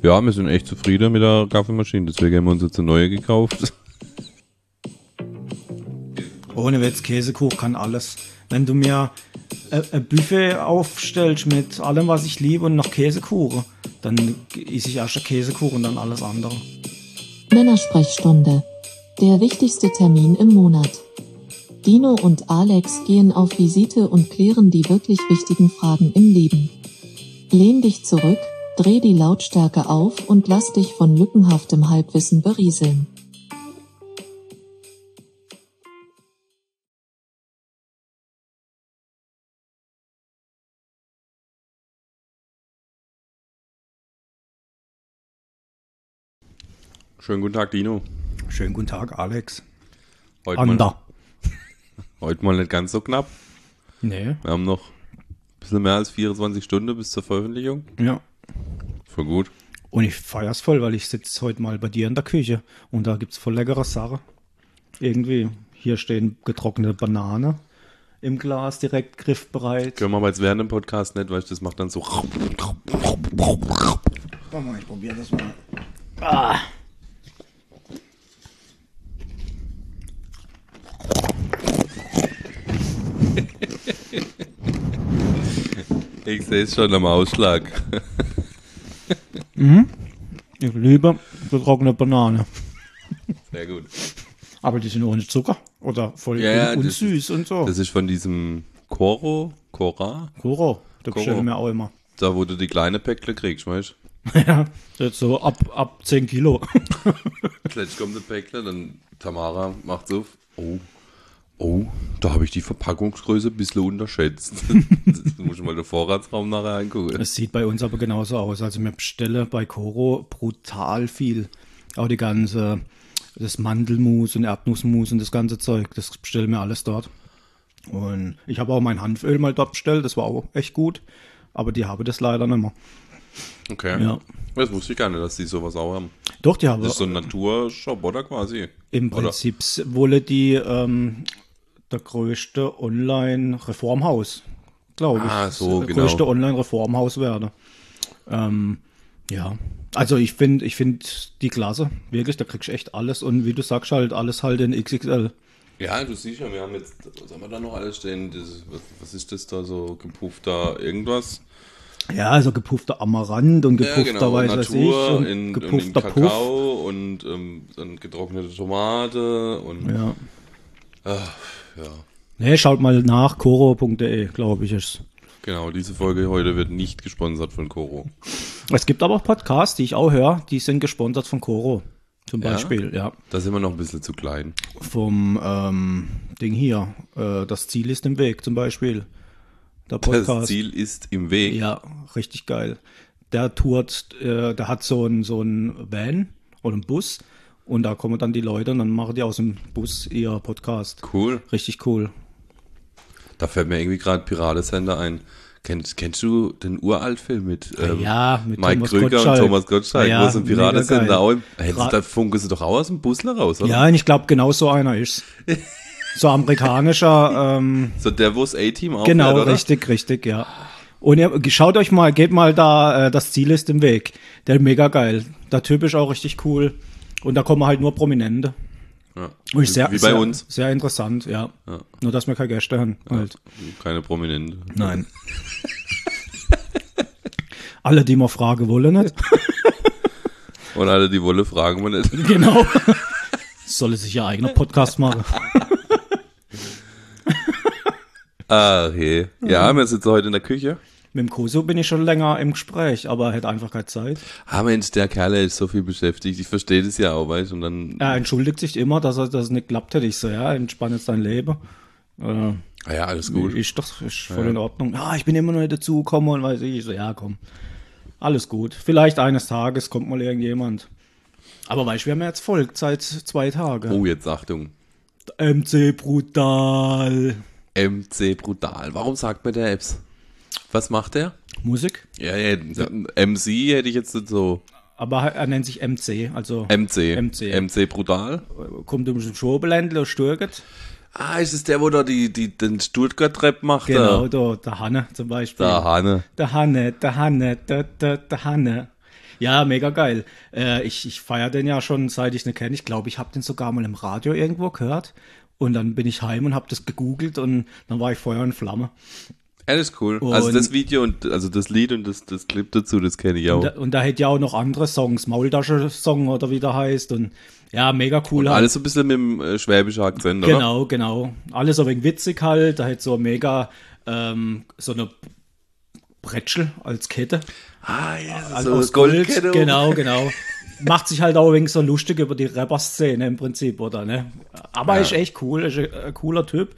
Ja, wir sind echt zufrieden mit der Kaffeemaschine, deswegen haben wir uns jetzt eine neue gekauft. Ohne Witz, Käsekuchen kann alles. Wenn du mir ein Buffet aufstellst mit allem, was ich liebe und noch Käsekuchen, dann esse ich erst den Käsekuchen und dann alles andere. Männersprechstunde. Der wichtigste Termin im Monat. Dino und Alex gehen auf Visite und klären die wirklich wichtigen Fragen im Leben. Lehn dich zurück, dreh die Lautstärke auf und lass dich von lückenhaftem Halbwissen berieseln. Schönen guten Tag, Dino. Schönen guten Tag, Alex. Heute mal nicht ganz so knapp. Nee. Wir haben noch ein bisschen mehr als 24 Stunden bis zur Veröffentlichung. Ja. Voll gut. Und ich feier's voll, weil ich sitze heute mal bei dir in der Küche und da gibt's voll leckere Sachen. Irgendwie, hier stehen getrocknete Banane im Glas, direkt griffbereit. Können wir aber jetzt während dem Podcast nicht, weil das macht dann so. Warte mal, ich probiere das mal. Ah. Ich sehe es schon am Ausschlag. Ich liebe getrocknete Banane. Sehr gut. Aber die sind ohne Zucker oder voll Ja, unsüß und so. Das ist von diesem Cora, Koro, da Koro. bestellen wir auch immer. Da wo du die kleine Päckle kriegst, weißt Ja, jetzt so ab 10 Kilo. du? Jetzt kommt ein Päckle, dann Tamara macht so. Oh, da habe ich die Verpackungsgröße ein bisschen unterschätzt. Du musst mal den Vorratsraum nachher angucken. Es sieht bei uns aber genauso aus. Also wir bestellen bei Koro brutal viel. Auch das Mandelmus und Erdnussmus und das ganze Zeug, das bestellen wir alles dort. Und ich habe auch mein Hanföl mal dort bestellt, das war auch echt gut. Aber die haben das leider nicht mehr. Okay. Ja. Das wusste ich gar nicht, dass die sowas auch haben. Doch, die haben Das ist so ein Naturshop, oder quasi? im Prinzip wohl die der größte Online-Reformhaus, glaube ich. Ah, so, das genau. größte Online-Reformhaus werde. Ja, also ich finde die klasse, wirklich, da kriegst du echt alles und wie du sagst, halt alles halt in XXL. Ja, du siehst ja, wir haben jetzt, was haben wir da noch alles stehen? Was ist das da so, gepuffter irgendwas? Ja, also gepuffter Amaranth und gepuffter weiß ich Natur und in gepuffter Puff. Kakao und dann getrocknete Tomate und Ja. ja. Nee, schaut mal nach, koro.de, glaube ich ist. Genau, diese Folge heute wird nicht gesponsert von Koro. Es gibt aber auch Podcasts, die ich auch höre, die sind gesponsert von Koro. Zum Beispiel, ja. Da sind wir noch ein bisschen zu klein. Vom Ding hier, das Ziel ist im Weg zum Beispiel. Der Podcast. Das Ziel ist im Weg. Ja, richtig geil. Der tourt, der hat so ein Van oder einen Bus und da kommen dann die Leute und dann machen die aus dem Bus ihr Podcast. Cool. Richtig cool. Da fällt mir irgendwie gerade Piratensender ein. Kennst du den Uralt-Film mit, mit Mike Thomas Krüger Gottschalk. und Thomas Gottschalk, Ja, wo so ein mega Piratensender geil. auch da funken sie doch auch aus dem Busler raus, oder? Ja, und ich glaube, genau so einer ist. So amerikanischer, So der, wo das A-Team aufhört, genau, oder? richtig, ja. Und ihr, schaut euch mal, geht mal da, das Ziel ist im Weg. Der ist mega geil. Der Typ ist auch richtig cool. Und da kommen halt nur Prominente. Ja. Und ist Wie bei uns. Sehr interessant, ja. Nur, dass wir keine Gäste haben. Halt. Keine Prominente. Nein. Alle, die mal fragen wollen, nicht? Und alle, die wollen, fragen wir nicht. Genau. Soll sich ja eigener Podcast machen. Okay. Ja, wir sitzen heute in der Küche. Mit dem Koso bin ich schon länger im Gespräch, aber er hätte einfach keine Zeit. Ah Mensch, der Kerl ist so viel beschäftigt. Ich verstehe das ja auch, weißt du. Und dann, Er entschuldigt sich immer, dass es nicht klappt hätte. Ich so, ja, entspann jetzt dein Leben. ja, alles gut. Ist voll in Ordnung. Ja, ich bin immer noch nicht dazugekommen und weiß ich. Ich so, ja, komm. Alles gut. Vielleicht eines Tages kommt mal irgendjemand. Aber weißt du, wir haben ja jetzt Volk seit 2 Tagen. Oh, jetzt Achtung. MC Brutal. MC Brutal. Warum sagt mir der Apps? Was macht der? Musik. Ja, MC hätte ich jetzt nicht so. Aber er nennt sich MC, also MC Brutal. kommt um den Schobeländler und stürget. Ah, ist es der, wo da den Stuttgart-Rap macht? Genau, der Hanne zum Beispiel. Der Hanne. Der Hanne. Ja, mega geil. Ich feiere den ja schon, seit ich ihn kenne. Ich glaube, ich habe den sogar mal im Radio irgendwo gehört. Und dann bin ich heim und habe das gegoogelt und dann war ich Feuer und Flamme. Ja, das ist cool. Und also das Video und also das Lied und das Clip dazu, das kenne ich auch. Und da hätte ja auch noch andere Songs, Maultasche-Song oder wie der heißt. Und ja, mega cool. Und alles so ein bisschen mit dem schwäbischen Akzent, oder? Genau, genau. Alles so wegen witzig halt. Da hätte so mega so eine Brettschel als Kette. Ah, ja, Also aus Gold. Genau. Macht sich halt auch wegen so lustig über die Rapper-Szene im Prinzip, oder? Ne? Aber ist echt cool, ist ein cooler Typ.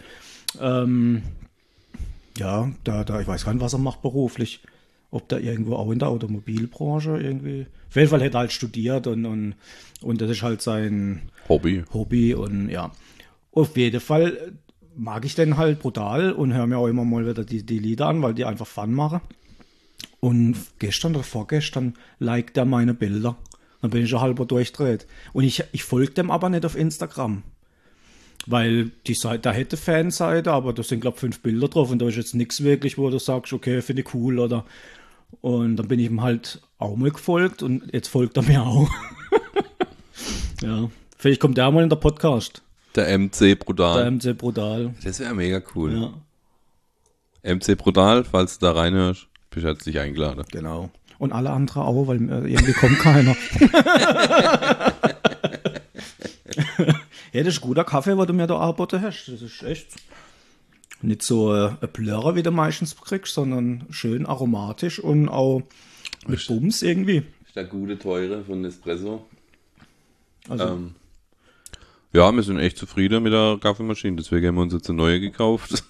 Ja, ich weiß gar nicht, was er macht beruflich. Ob der irgendwo auch in der Automobilbranche irgendwie. Auf jeden Fall hätte er halt studiert und das ist halt sein Hobby und ja. Auf jeden Fall mag ich den halt brutal und höre mir auch immer mal wieder die Lieder an, weil die einfach Fun machen. Und gestern oder vorgestern liked er meine Bilder. Dann bin ich schon halber durchdreht. Und ich folge dem aber nicht auf Instagram. Weil die Seite, da hätte Fanseite, aber da sind, glaube ich, 5 Bilder drauf und da ist jetzt nichts wirklich, wo du sagst, okay, finde ich cool oder. Und dann bin ich ihm halt auch mal gefolgt und jetzt folgt er mir auch. Ja. Vielleicht kommt der mal in der Podcast. Der MC Brutal. Der MC Brutal. Das wäre mega cool. Ja. MC Brutal, falls du da reinhörst, bist du herzlich eingeladen. Genau. Und alle anderen auch, weil irgendwie kommt keiner. Ja, das ist guter Kaffee, was du mir da angeboten hast. Das ist echt nicht so ein Plörrer, wie du meistens kriegst, sondern schön aromatisch und auch mit Bums irgendwie. Das ist der gute, teure von Nespresso. Also, Ja, wir sind echt zufrieden mit der Kaffeemaschine, deswegen haben wir uns jetzt eine neue gekauft.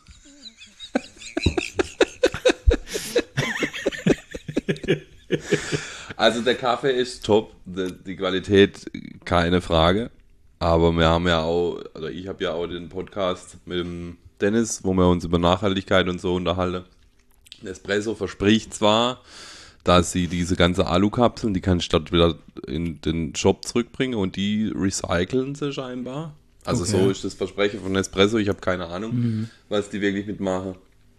Also der Kaffee ist top, die Qualität keine Frage, aber wir haben ja auch, oder ich habe ja auch den Podcast mit dem Dennis, wo wir uns über Nachhaltigkeit und so unterhalten. Nespresso verspricht zwar, dass sie diese ganze Alukapseln, die kannst du dort wieder in den Shop zurückbringen und die recyceln sie scheinbar. Also Okay. so ist das Versprechen von Nespresso, ich habe keine Ahnung, was die wirklich mitmachen.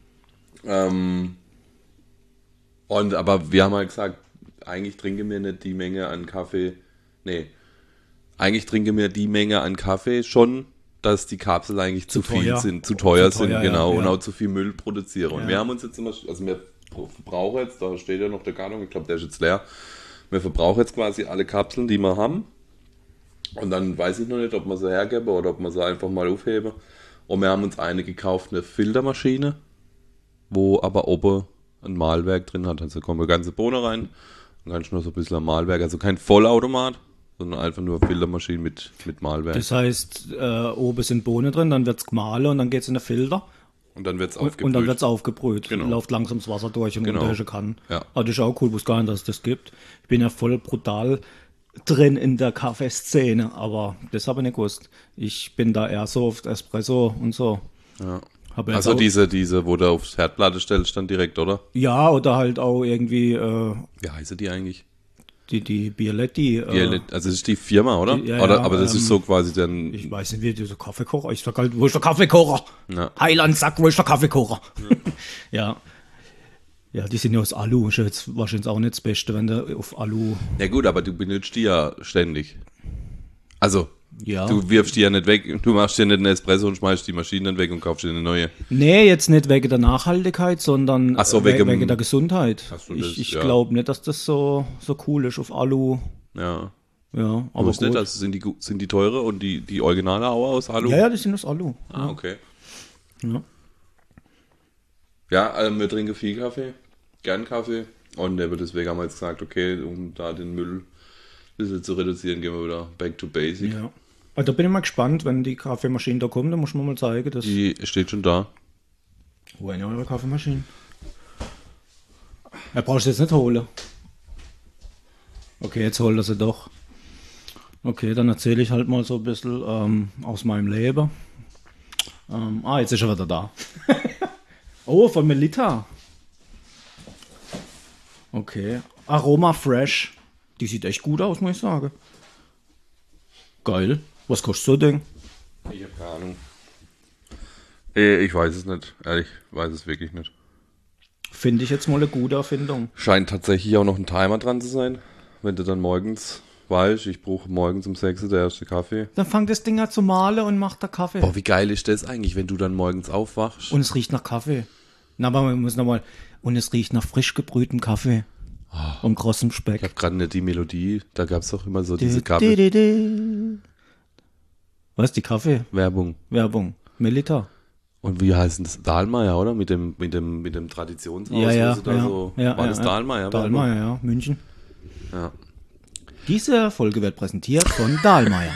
Aber wir haben halt gesagt, eigentlich trinken wir nicht die Menge an Kaffee. Nee. Eigentlich trinken wir die Menge an Kaffee schon, dass die Kapseln eigentlich zu viel teuer. sind, zu teuer Zu sind, teuer, genau, ja. und auch zu viel Müll produzieren. Und Ja. wir haben uns jetzt immer, also wir verbrauchen jetzt, da steht ja noch der Karton, ich glaube, der ist jetzt leer. Wir verbrauchen jetzt quasi alle Kapseln, die wir haben. Und dann weiß ich noch nicht, ob wir sie hergeben oder ob wir sie einfach mal aufheben. Und wir haben uns eine gekauft, eine Filtermaschine, wo aber oben ein Mahlwerk drin hat. Also kommen eine ganze Bohne rein, dann kannst du nur so ein bisschen am Mahlwerk. Also kein Vollautomat, sondern einfach nur Filtermaschine mit Mahlwerk. das heißt, oben sind Bohnen drin, dann wird es gemahlen und dann geht es in den Filter. Und dann wird es Und dann aufgebrüht. wird es aufgebrüht. Genau. Läuft langsam das Wasser durch und Genau. runterhischen kann. Ja. Aber das ist auch cool, wusste gar nicht, dass es das gibt. Ich bin ja voll brutal drin in der Kaffeeszene, aber das habe ich nicht gewusst. Ich bin da eher so auf Espresso und so. Ja. Habe jetzt Also auch, diese, wo du aufs Herdplatte stellst, dann direkt, oder? ja, oder halt auch irgendwie Wie heißen die eigentlich? die Bialetti. Also das ist die Firma, oder? Ja, oder ja, aber das ist so quasi dann. Ich weiß nicht, wie dieser Kaffeekocher. Ich sag halt, wo ist der Kaffeekocher? Ja. Heiland, sag, wo ist der Kaffeekocher? Ja. Ja, die sind ja aus Alu. Ist ja jetzt wahrscheinlich auch nicht das Beste, wenn du auf Alu. Ja gut, aber du benutzt die ja ständig. Also, Ja. du wirfst die ja nicht weg, du machst dir nicht einen Espresso und schmeißt die Maschine dann weg und kaufst dir eine neue. Nee, jetzt nicht wegen der Nachhaltigkeit, sondern Ach so, wegen wegen- der Gesundheit. Ach so, das- Ich ja. glaube nicht, dass das so cool ist auf Alu. Ja. Ja, Aber aber ist nicht, gut. also sind die teure und die Originale auch aus Alu? Ja, die sind aus Alu. Ah, okay. Ja. Ja, wir trinken viel Kaffee, gern Kaffee. Und deswegen haben wir jetzt gesagt, okay, um da den Müll ein bisschen zu reduzieren, gehen wir wieder back to basic. Ja. Also da bin ich mal gespannt, wenn die Kaffeemaschine da kommt, dann muss man mal zeigen, dass. Die steht schon da. Wo ist denn eure Kaffeemaschine? Er brauchst du jetzt nicht holen. Okay, jetzt holt er sie doch. Okay, dann erzähle ich halt mal so ein bisschen aus meinem Leben. Jetzt ist er wieder da. Oh, von Melita. Okay. Aroma Fresh. Die sieht echt gut aus, muss ich sagen. Geil. Was kostet so ein Ding? Ich habe keine Ahnung. Ich weiß es nicht, ehrlich, weiß es wirklich nicht. Finde ich jetzt mal eine gute Erfindung. Scheint tatsächlich auch noch ein Timer dran zu sein, wenn du dann morgens weißt, ich brauche morgens um 6 Uhr der erste Kaffee. Dann fängt das Ding an zu malen und macht da Kaffee. Boah, wie geil ist das eigentlich, wenn du dann morgens aufwachst? Und es riecht nach Kaffee. Na, aber man muss nochmal. Und es riecht nach frisch gebrühtem Kaffee. Und krossem Ich Speck. habe gerade nicht die Melodie, da gab es doch immer so diese Was, die Kaffee? Werbung. Melita. Und wie heißt das? Dahlmeier, oder? Mit dem Traditionshaus. Ja, wo sie da ja. so, Ja, war ja, das ja. Dahlmeier? Dahlmeier, ja, München. Ja. Diese Folge wird präsentiert von Dahlmeier.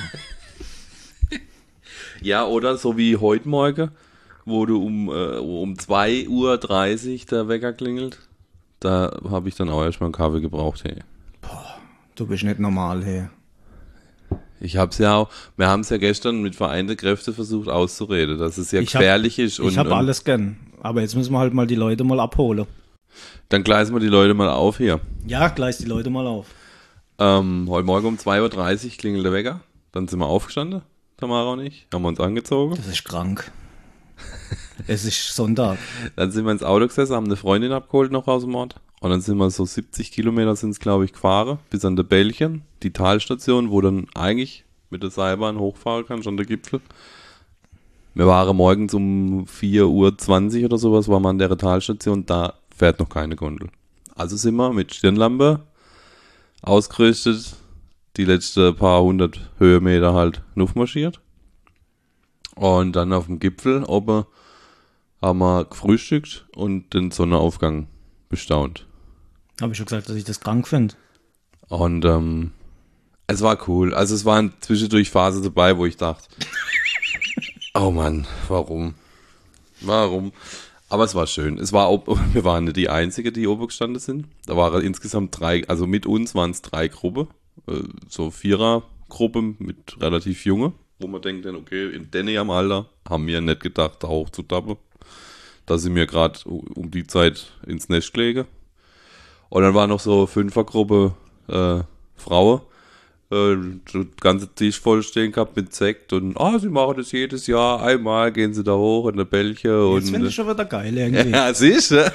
Ja, oder so wie heute Morgen, wo du um 2:30 Uhr der Wecker klingelt. Da habe ich dann auch erstmal einen Kaffee gebraucht, hey. Du bist nicht normal, hey. Wir haben es ja gestern mit vereinten Kräften versucht auszureden, dass es ja Ich hab- gefährlich ist. Ich habe alles gern. Aber jetzt müssen wir halt mal die Leute mal abholen. Dann gleisen wir die Leute mal auf hier. Ja, gleich die Leute mal auf. Heute Morgen um 2:30 Uhr klingelt der Wecker. Dann sind wir aufgestanden, Tamara und ich, haben wir uns angezogen. Das ist krank. Es ist Sonntag. Dann sind wir ins Auto gesessen, haben eine Freundin abgeholt noch aus dem Ort. Und dann sind wir so 70 Kilometer sind es, glaube ich, gefahren, bis an der Bällchen, die Talstation, wo dann eigentlich mit der Seilbahn hochfahren kann, schon der Gipfel. Wir waren morgens um 4:20 Uhr oder sowas, waren wir an der Talstation, da fährt noch keine Gondel. Also sind wir mit Stirnlampe ausgerüstet, die letzten paar hundert Höhenmeter halt aufmarschiert. Und dann auf dem Gipfel oben haben wir gefrühstückt und den Sonnenaufgang bestaunt. Habe ich schon gesagt, dass ich das krank finde. Und es war cool. Also es waren zwischendurch Phasen dabei, wo ich dachte, oh Mann, warum? Aber es war schön. Wir waren nicht die Einzigen, die oben gestanden sind. Da waren insgesamt 3, also mit uns waren es 3 Gruppen. So Vierer-Gruppe mit relativ Junge, wo man denkt, okay, in dem Alter haben wir nicht gedacht, da hochzutappen. Da sind wir gerade um die Zeit ins Nest gelegen. Und dann war noch so 5er-Gruppe Frauen. Den ganzen Tisch voll stehen gehabt mit Sekt und sie machen das jedes Jahr. Einmal gehen sie da hoch in der Bällche. Jetzt finde ich schon wieder geil irgendwie. Ja, siehst du?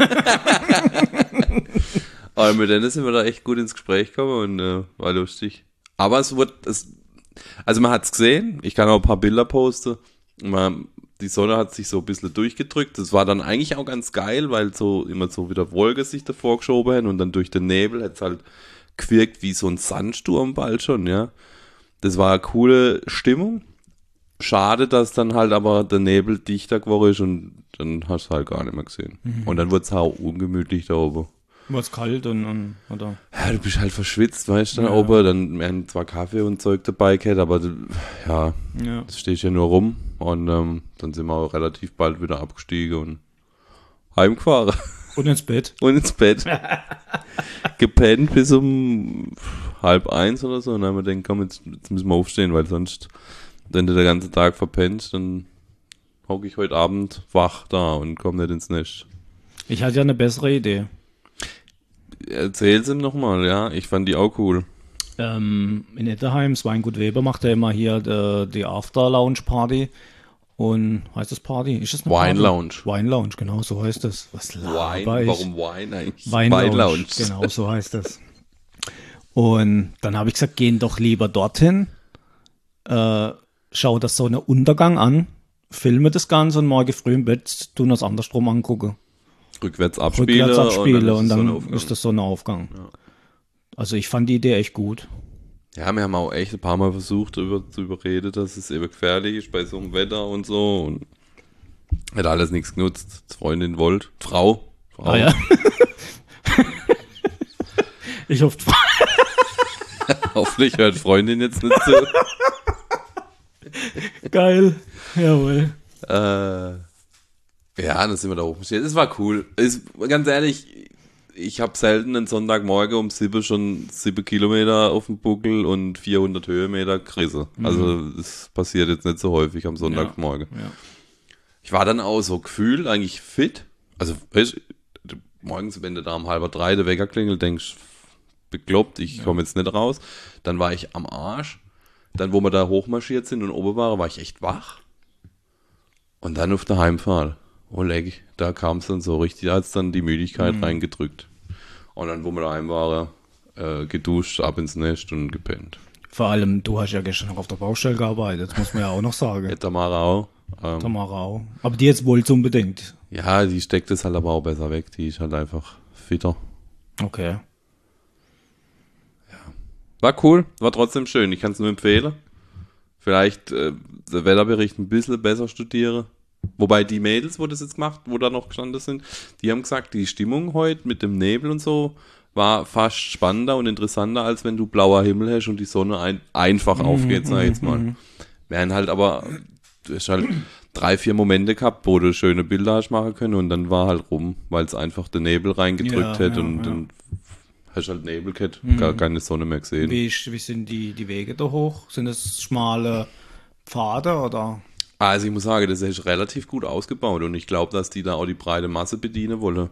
Aber mit denen sind wir da echt gut ins Gespräch gekommen und war lustig. Aber man hat es gesehen. Ich kann auch ein paar Bilder posten. Die Sonne hat sich so ein bisschen durchgedrückt. Das war dann eigentlich auch ganz geil, weil so immer so wieder Wolken sich davor geschoben haben und dann durch den Nebel hat es halt gewirkt wie so ein Sandsturm bald schon, ja. Das war eine coole Stimmung. Schade, dass dann halt aber der Nebel dichter geworden ist und dann hast du halt gar nicht mehr gesehen. Und dann wurde es auch ungemütlich da oben. War es kalt oder? Ja, du bist halt verschwitzt, weißt du, da oben. Dann werden zwar Kaffee und Zeug dabei gehabt, aber ja, das steht ja nur rum. Und dann sind wir auch relativ bald wieder abgestiegen und heimgefahren. Und ins Bett. Gepennt bis um 12:30 oder so. Und dann haben wir gedacht, komm, jetzt müssen wir aufstehen, weil sonst, wenn du den ganzen Tag verpennt, dann hocke ich heute Abend wach da und komme nicht ins Nest. Ich hatte ja eine bessere Idee. Erzähl's ihm nochmal, ja. Ich fand die auch cool. In Etterheim, Weingut Weber macht ja immer hier die After-Lounge-Party. Und heißt das Party? Ist das eine Wine Party? Lounge. Wine Lounge, genau, so heißt das. Was laber ich? Warum Wine eigentlich? Wine Lounge, genau, so heißt das. Und dann habe ich gesagt, gehen doch lieber dorthin, schau das Sonnenuntergang an, filme das Ganze und morgen früh im Bett tun das andersrum angucken. Rückwärts abspielen und dann ist das Sonnenaufgang. Ja. Also ich fand die Idee echt gut. Ja, wir haben auch echt ein paar Mal versucht, zu überreden, dass es eben gefährlich ist bei so einem Wetter und so. Und hat alles nichts genutzt. Die Freundin wollte. Frau. Ah ja. Ich hoffe, hoffentlich hört Freundin jetzt nicht zu. Geil. Jawohl. Ja, dann sind wir da hochmarschiert. Es war cool. Ganz ehrlich, ich habe selten einen Sonntagmorgen um 7 schon 7 Kilometer auf dem Buckel und 400 Höhenmeter gerissen. Also das passiert jetzt nicht so häufig am Sonntagmorgen. Ja. Ich war dann auch so gefühlt eigentlich fit. Also weißt, morgens, wenn du da um 2:30 der Wecker klingelt, denkst bekloppt, ich komme jetzt nicht raus. Dann war ich am Arsch. Dann, wo wir da hochmarschiert sind und oben waren, war ich echt wach. Und dann auf der Heimfahrt. Oh, leck, da kam es dann so richtig, als dann die Müdigkeit reingedrückt. Und dann, wo wir daheim waren, geduscht, ab ins Nest und gepennt. Vor allem, du hast ja gestern noch auf der Baustelle gearbeitet, das muss man ja auch noch sagen. Ja, Tamara auch. Tamara auch. Aber die jetzt wohl unbedingt. Ja, die steckt es halt aber auch besser weg. Die ist halt einfach fitter. Okay. War cool, war trotzdem schön. Ich kann es nur empfehlen. Vielleicht der Wetterbericht ein bisschen besser studiere. Wobei die Mädels, wo das jetzt gemacht, wo da noch gestanden sind, die haben gesagt, die Stimmung heute mit dem Nebel und so war fast spannender und interessanter, als wenn du blauer Himmel hast und die Sonne einfach aufgeht, sag ich jetzt mal. Wären halt aber, du hast halt 3-4 Momente gehabt, wo du schöne Bilder hast machen können und dann war halt rum, weil es einfach den Nebel reingedrückt hat und dann hast halt Nebel gehabt, gar keine Sonne mehr gesehen. Wie sind die Wege da hoch? Sind das schmale Pfade oder? Also ich muss sagen, das ist relativ gut ausgebaut und ich glaube, dass die da auch die breite Masse bedienen wollen.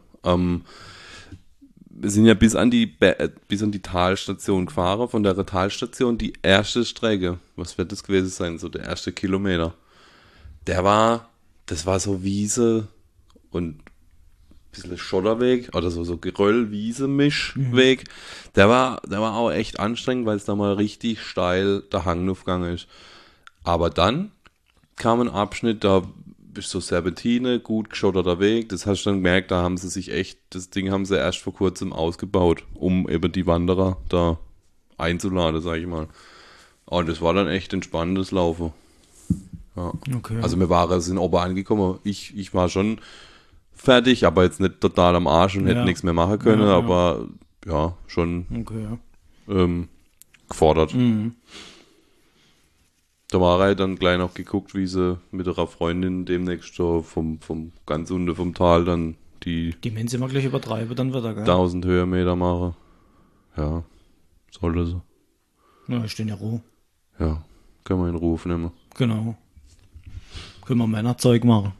Wir sind ja bis an die Talstation gefahren, von der Talstation die erste Strecke, was wird das gewesen sein, so der erste Kilometer. Das war so Wiese und ein bisschen Schotterweg oder so Geröll-Wiese-Mischweg. Der war auch echt anstrengend, weil es da mal richtig steil der Hang aufgegangen ist. Aber dann kam ein Abschnitt, da bist so Serpentine, gut geschotterter Weg. Das hast du dann gemerkt, das Ding haben sie erst vor kurzem ausgebaut, um eben die Wanderer da einzuladen, sag ich mal. Und das war dann echt entspannendes Laufen. Ja. Okay. Also wir sind oben angekommen. Ich war schon fertig, aber jetzt nicht total am Arsch und hätte nichts mehr machen können, aber ja, schon gefordert. Da war er dann gleich noch geguckt, wie sie mit ihrer Freundin demnächst so vom ganz unten vom Tal dann die wenn sie mal gleich übertreiben, dann wird er, gell? 1000 Höhenmeter machen. Ja, sollte sie. Ja, ich stehe ja roh. Ja, können wir in Ruf nehmen. Genau. Können wir Männerzeug machen.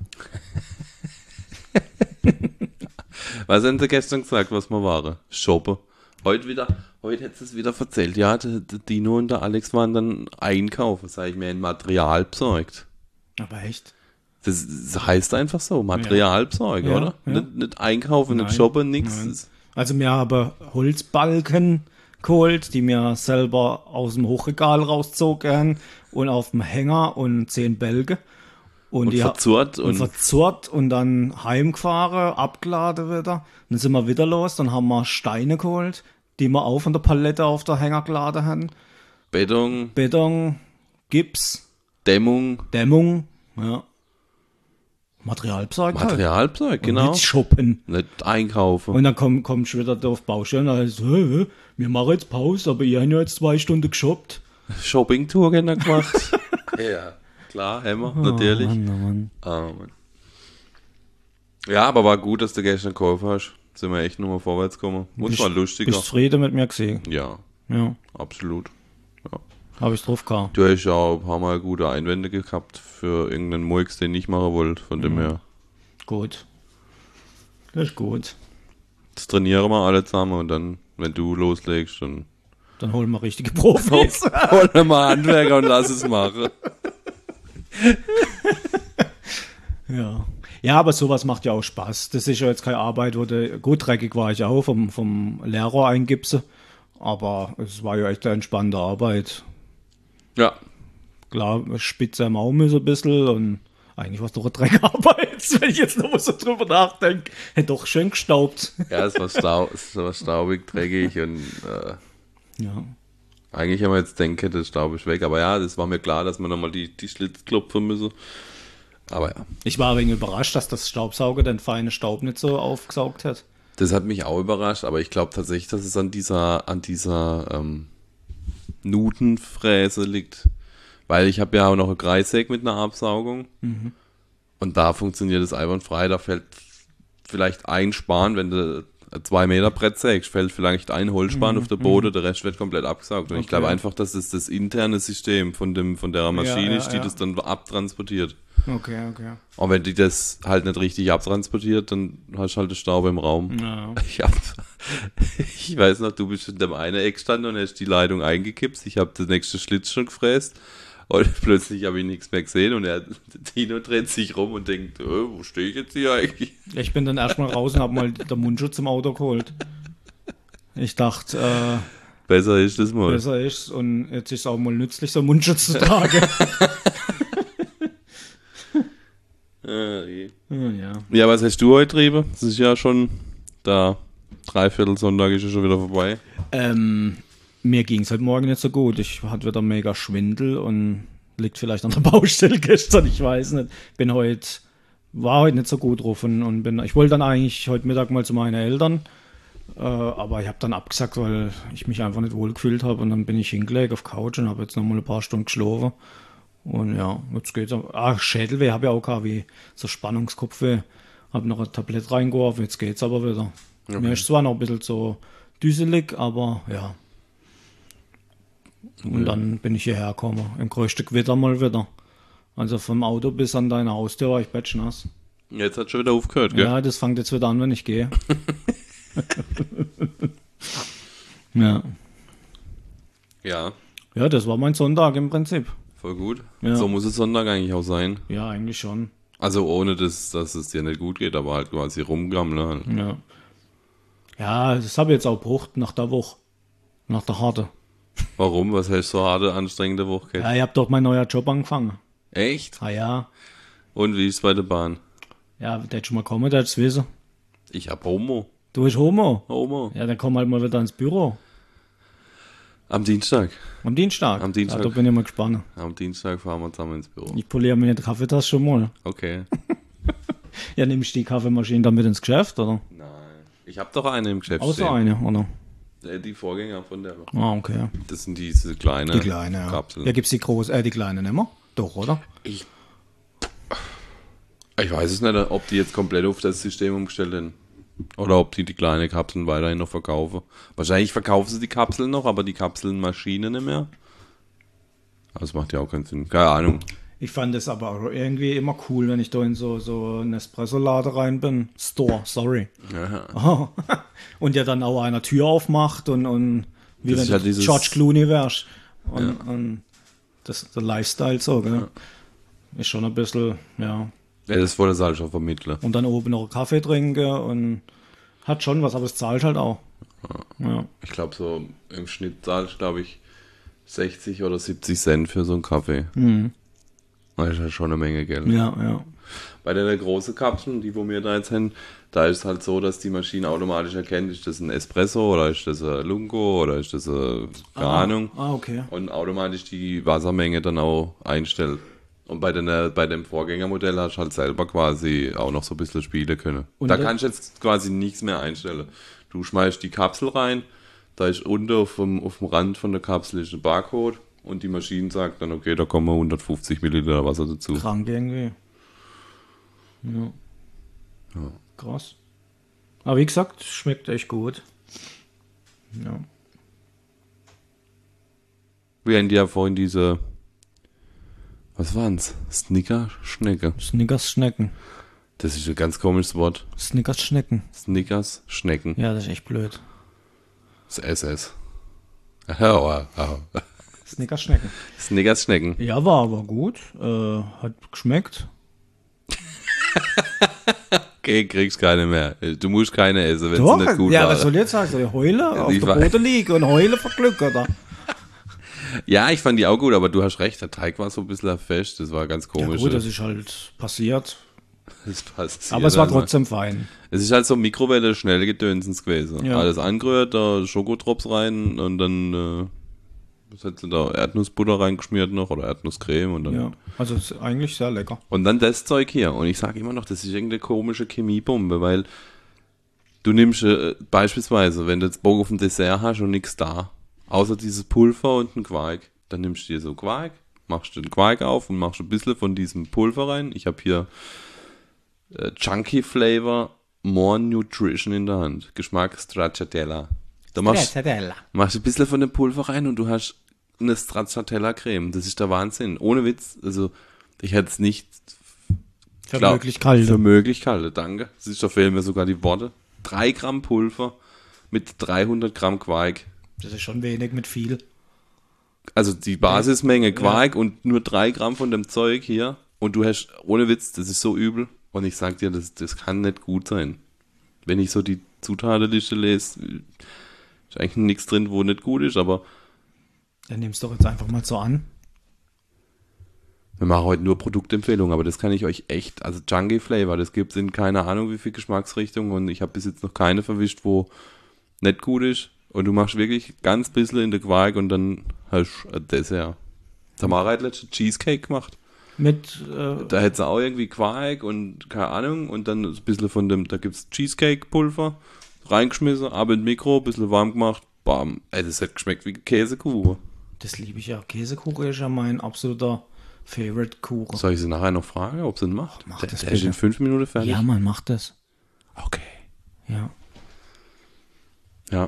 Was haben sie gestern gesagt, was wir waren? Shoppen. Heute hättest du es wieder erzählt. Ja, der Dino und der Alex waren dann einkaufen, sag ich mir, in Material besorgt. Aber echt? Das heißt einfach so, Material besorgen, Ja, oder? ja. Nicht einkaufen, nicht shoppen, nichts. Also wir haben Holzbalken geholt, die mir selber aus dem Hochregal rauszogen und auf dem Hänger und 10 Bälge. Und verzurrt. Und verzurrt und dann heimgefahren, abgeladen wieder. Dann sind wir wieder los, dann haben wir Steine geholt, die wir auch von der Palette auf der Hänger geladen haben. Beton, Gips, Dämmung, ja. Materialzeug halt. genau. Nicht shoppen. Nicht einkaufen. Und dann kommst du wieder da auf die Baustelle und dann heißt es, wir machen jetzt Pause, aber ihr habt ja jetzt 2 Stunden geshoppt. Shopping-Tour gemacht. Ja, klar, haben wir, natürlich. Mann. Mann. Ja, aber war gut, dass du gestern gekauft hast. Sind wir echt nochmal vorwärts gekommen. Und es war lustiger. Bist du zufrieden mit mir gesehen? Ja, Ja, absolut. Ja. habe ich drauf gehabt. Du hast ja auch ein paar Mal gute Einwände gehabt für irgendeinen Murks, den ich machen wollte. Von dem her. Gut. Das ist gut. Das trainieren wir alle zusammen und dann, wenn du loslegst, dann Dann holen wir richtige Profis. holen wir mal Handwerker und lass es machen. Ja. Ja, aber sowas macht ja auch Spaß. Das ist ja jetzt keine Arbeit, gut dreckig war ich auch vom Lehrer eingipse. Aber es war ja echt eine entspannte Arbeit. Ja, Klar, spitze am Auge so ein bisschen und eigentlich war es doch eine Dreckarbeit, wenn ich jetzt noch mal so drüber nachdenke. Hätte doch schön gestaubt. ja, es war staubig, dreckig und Ja. eigentlich haben wir jetzt denke, das Staub ist weg. Aber ja, das war mir klar, dass wir nochmal die Schlitz klopfen müssen. Aber ja, Ich war ein wenig überrascht, dass das Staubsauger den feinen Staub nicht so aufgesaugt hat. das hat mich auch überrascht. Aber ich glaube tatsächlich, dass es an dieser Nutenfräse liegt. Weil ich habe ja auch noch eine Kreissäge mit einer Absaugung. Und da funktioniert es einwandfrei. Da fällt vielleicht ein Span, wenn du 2 Meter Brett sägst, fällt vielleicht ein Holzspan auf der Boden, der Rest wird komplett abgesaugt. Und ich glaube einfach, dass es das interne System von der Maschine ist, die das dann abtransportiert. Okay. Und wenn die das halt nicht richtig abtransportiert, dann hast du halt den Staub im Raum. Ja. Ich weiß noch, du bist in dem einen Eck gestanden und hast die Leitung eingekippt. Ich habe den nächsten Schlitz schon gefräst. Und plötzlich habe ich nichts mehr gesehen und Tino dreht sich rum und denkt, wo stehe ich jetzt hier eigentlich? Ich bin dann erstmal raus und habe mal den Mundschutz im Auto geholt. Ich dachte, Besser ist das mal. besser ist und jetzt ist es auch mal nützlich, so einen Mundschutz zu tragen. Ja. Ja, was hast du heute getrieben? Das ist ja schon da. Dreiviertel Sonntag ist ja schon wieder vorbei. Mir ging es heute Morgen nicht so gut. Ich hatte wieder mega Schwindel und liegt vielleicht an der Baustelle gestern, ich weiß nicht. War heute nicht so gut drauf und ich wollte dann eigentlich heute Mittag mal zu meinen Eltern, aber ich habe dann abgesagt, weil ich mich einfach nicht wohl gefühlt habe und dann bin ich hingelegt auf Couch und habe jetzt noch mal ein paar Stunden geschlafen. Und ja, jetzt geht's. Schädelweh habe ich auch gehabt, wie so Spannungskopfweh. Habe noch ein Tablett reingeworfen, jetzt geht's aber wieder. Okay. Mir ist zwar noch ein bisschen so düselig, aber ja. Und dann bin ich hierher gekommen. Im größten Gewitter mal wieder. Also vom Auto bis an deine Haustür war ich batschnass. Jetzt hat schon wieder aufgehört, gell? Ja, das fängt jetzt wieder an, wenn ich gehe. Ja. Ja, Ja, das war mein Sonntag im Prinzip. voll gut. Ja. So muss es Sonntag eigentlich auch sein. Ja, eigentlich schon. Also ohne, dass es dir nicht gut geht, aber halt quasi rumgammeln. Halt. Ja. Ja, das habe ich jetzt auch gebraucht nach der Woche. Nach der Harte. Warum? Was hast du so harte, anstrengende Woche gehabt? Ja, ich habe doch meinen neuen Job angefangen. Echt? Ah ja. Und wie ist es bei der Bahn? Ja, der hätte schon mal kommen, der hätte es wissen. Ich hab Homo. Du bist Homo. Homo. Ja, dann komm halt mal wieder ins Büro. Am Dienstag. Am Dienstag. Am Dienstag. Ja, da bin ich mal gespannt. Am Dienstag fahren wir zusammen ins Büro. Ich poliere mir die Kaffeetasse schon mal. Okay. Ja, nehme ich die Kaffeemaschine dann mit ins Geschäft, oder? Nein. Ich hab doch eine im Geschäft Außer stehen. eine, oder? Die Vorgänger von der. Ah, okay. Das sind diese kleine Die kleine, ja. Kapseln. Ja, gibt's die große, die kleine nicht mehr? Doch, oder? Ich weiß es nicht, ob die jetzt komplett auf das System umgestellt sind. Oder ob die kleine Kapseln weiterhin noch verkaufen. Wahrscheinlich verkaufen sie die Kapseln noch, aber die Kapselnmaschine nicht mehr. Das macht ja auch keinen Sinn. Keine Ahnung. Ich fand es aber auch irgendwie immer cool, wenn ich da in so einen Espresso-Laden rein bin. Store, sorry. Ja. Oh. Und ja dann auch einer Tür aufmacht und wie Das wenn ist du halt dieses- George Clooney wärst. Und das der Lifestyle so, gell? Ist schon ein bisschen, ja. Ja, das wollte es halt schon vermitteln. Und dann oben noch einen Kaffee trinken und hat schon was, aber es zahlt halt auch. Ja. Ich glaube, so im Schnitt zahlst du, glaube ich, 60 oder 70 Cent für so einen Kaffee. Das ist halt schon eine Menge Geld. Ja. Bei den großen Kapseln, die wo wir da jetzt haben, da ist es halt so, dass die Maschine automatisch erkennt, ist das ein Espresso oder ist das ein Lungo oder ist das keine Ahnung. Okay. Und automatisch die Wassermenge dann auch einstellt. Und bei dem Vorgängermodell hast du halt selber quasi auch noch so ein bisschen spielen können. Und da das- kannst du jetzt quasi nichts mehr einstellen. Du schmeißt die Kapsel rein, da ist unten auf dem Rand von der Kapsel ist ein Barcode und die Maschine sagt dann, okay, da kommen 150 Milliliter Wasser dazu. Krank irgendwie. Ja. Krass. Aber wie gesagt, schmeckt echt gut. Ja. Wir haben ja vorhin diese, was waren's? Snicker-Schnecke. Snickers-Schnecken. Das ist ein ganz komisches Wort. Snickers-Schnecken. Snickers-Schnecken. Ja, das ist echt blöd. Das SS. Oh. Snickers-Schnecken. Snickers-Schnecken. Ja, war aber gut. Hat geschmeckt. Okay, kriegst keine mehr. Du musst keine essen, wenn Doch, sie nicht gut ja, waren. was soll ich jetzt sagen? Soll ich heulen? Auf ich der weiß. Boden liegen und heulen vor Glück, oder? Ja, ich fand die auch gut, aber du hast recht, der Teig war so ein bisschen fest, das war ganz Ja komisch. gut, das ist halt passiert. Das passiert Aber es war also. trotzdem fein. Es ist halt so Mikrowelle schnell Gedönsens gewesen. Ja. Alles angerührt, da Schokotrops rein und dann was hat sie da, Erdnussbutter reingeschmiert noch oder Erdnusscreme und dann Ja, also es ist eigentlich sehr lecker. und dann das Zeug hier. Und ich sage immer noch, das ist irgendeine komische Chemiebombe, weil du nimmst beispielsweise, wenn du jetzt Bock auf ein Dessert hast und nichts da, außer dieses Pulver und ein Quark, dann nimmst du dir so Quark, machst den Quark auf und machst ein bisschen von diesem Pulver rein. Ich habe hier Chunky Flavor, More Nutrition in der Hand. Geschmack Stracciatella. Da machst ein bisschen von dem Pulver rein und du hast eine Stracciatella-Creme. Das ist der Wahnsinn. Ohne Witz. Also, ich hätte es nicht Für Klar, möglich kalt. Für möglich kalte, danke. Da fehlen mir sogar die Worte. 3 Gramm Pulver mit 300 Gramm Quark. Das ist schon wenig mit viel. Also die Basismenge Quark und nur 3 Gramm von dem Zeug hier. Und du hast, ohne Witz, das ist so übel. Und ich sag dir, das kann nicht gut sein. Wenn ich so die Zutatenliste lese, Ist eigentlich nichts drin, wo nicht gut ist, aber Dann nimm's doch jetzt einfach mal so an. wir machen heute nur Produktempfehlungen, aber das kann ich euch echt, also Junkie Flavor, das gibt es in keine Ahnung wie viel Geschmacksrichtungen und ich habe bis jetzt noch keine verwischt, wo nicht gut ist und du machst wirklich ganz bisschen in der Quark und dann hast du ein Dessert. Tamara hat letztens Cheesecake gemacht. Mit, Da hätte sie auch irgendwie Quark und keine Ahnung und dann ein bisschen von dem, da gibt es Cheesecake-Pulver, reingeschmissen, ab ins Mikro, ein bisschen warm gemacht, bam. Ey, das hat geschmeckt wie Käsekuchen. das liebe ich ja. Käsekuchen ist ja mein absoluter Favorite-Kuchen. Soll ich sie nachher noch fragen, ob sie ihn macht? Mach Der das ist in bitte. 5 Minuten fertig. Ja, man macht das. Okay. Ja. Ja.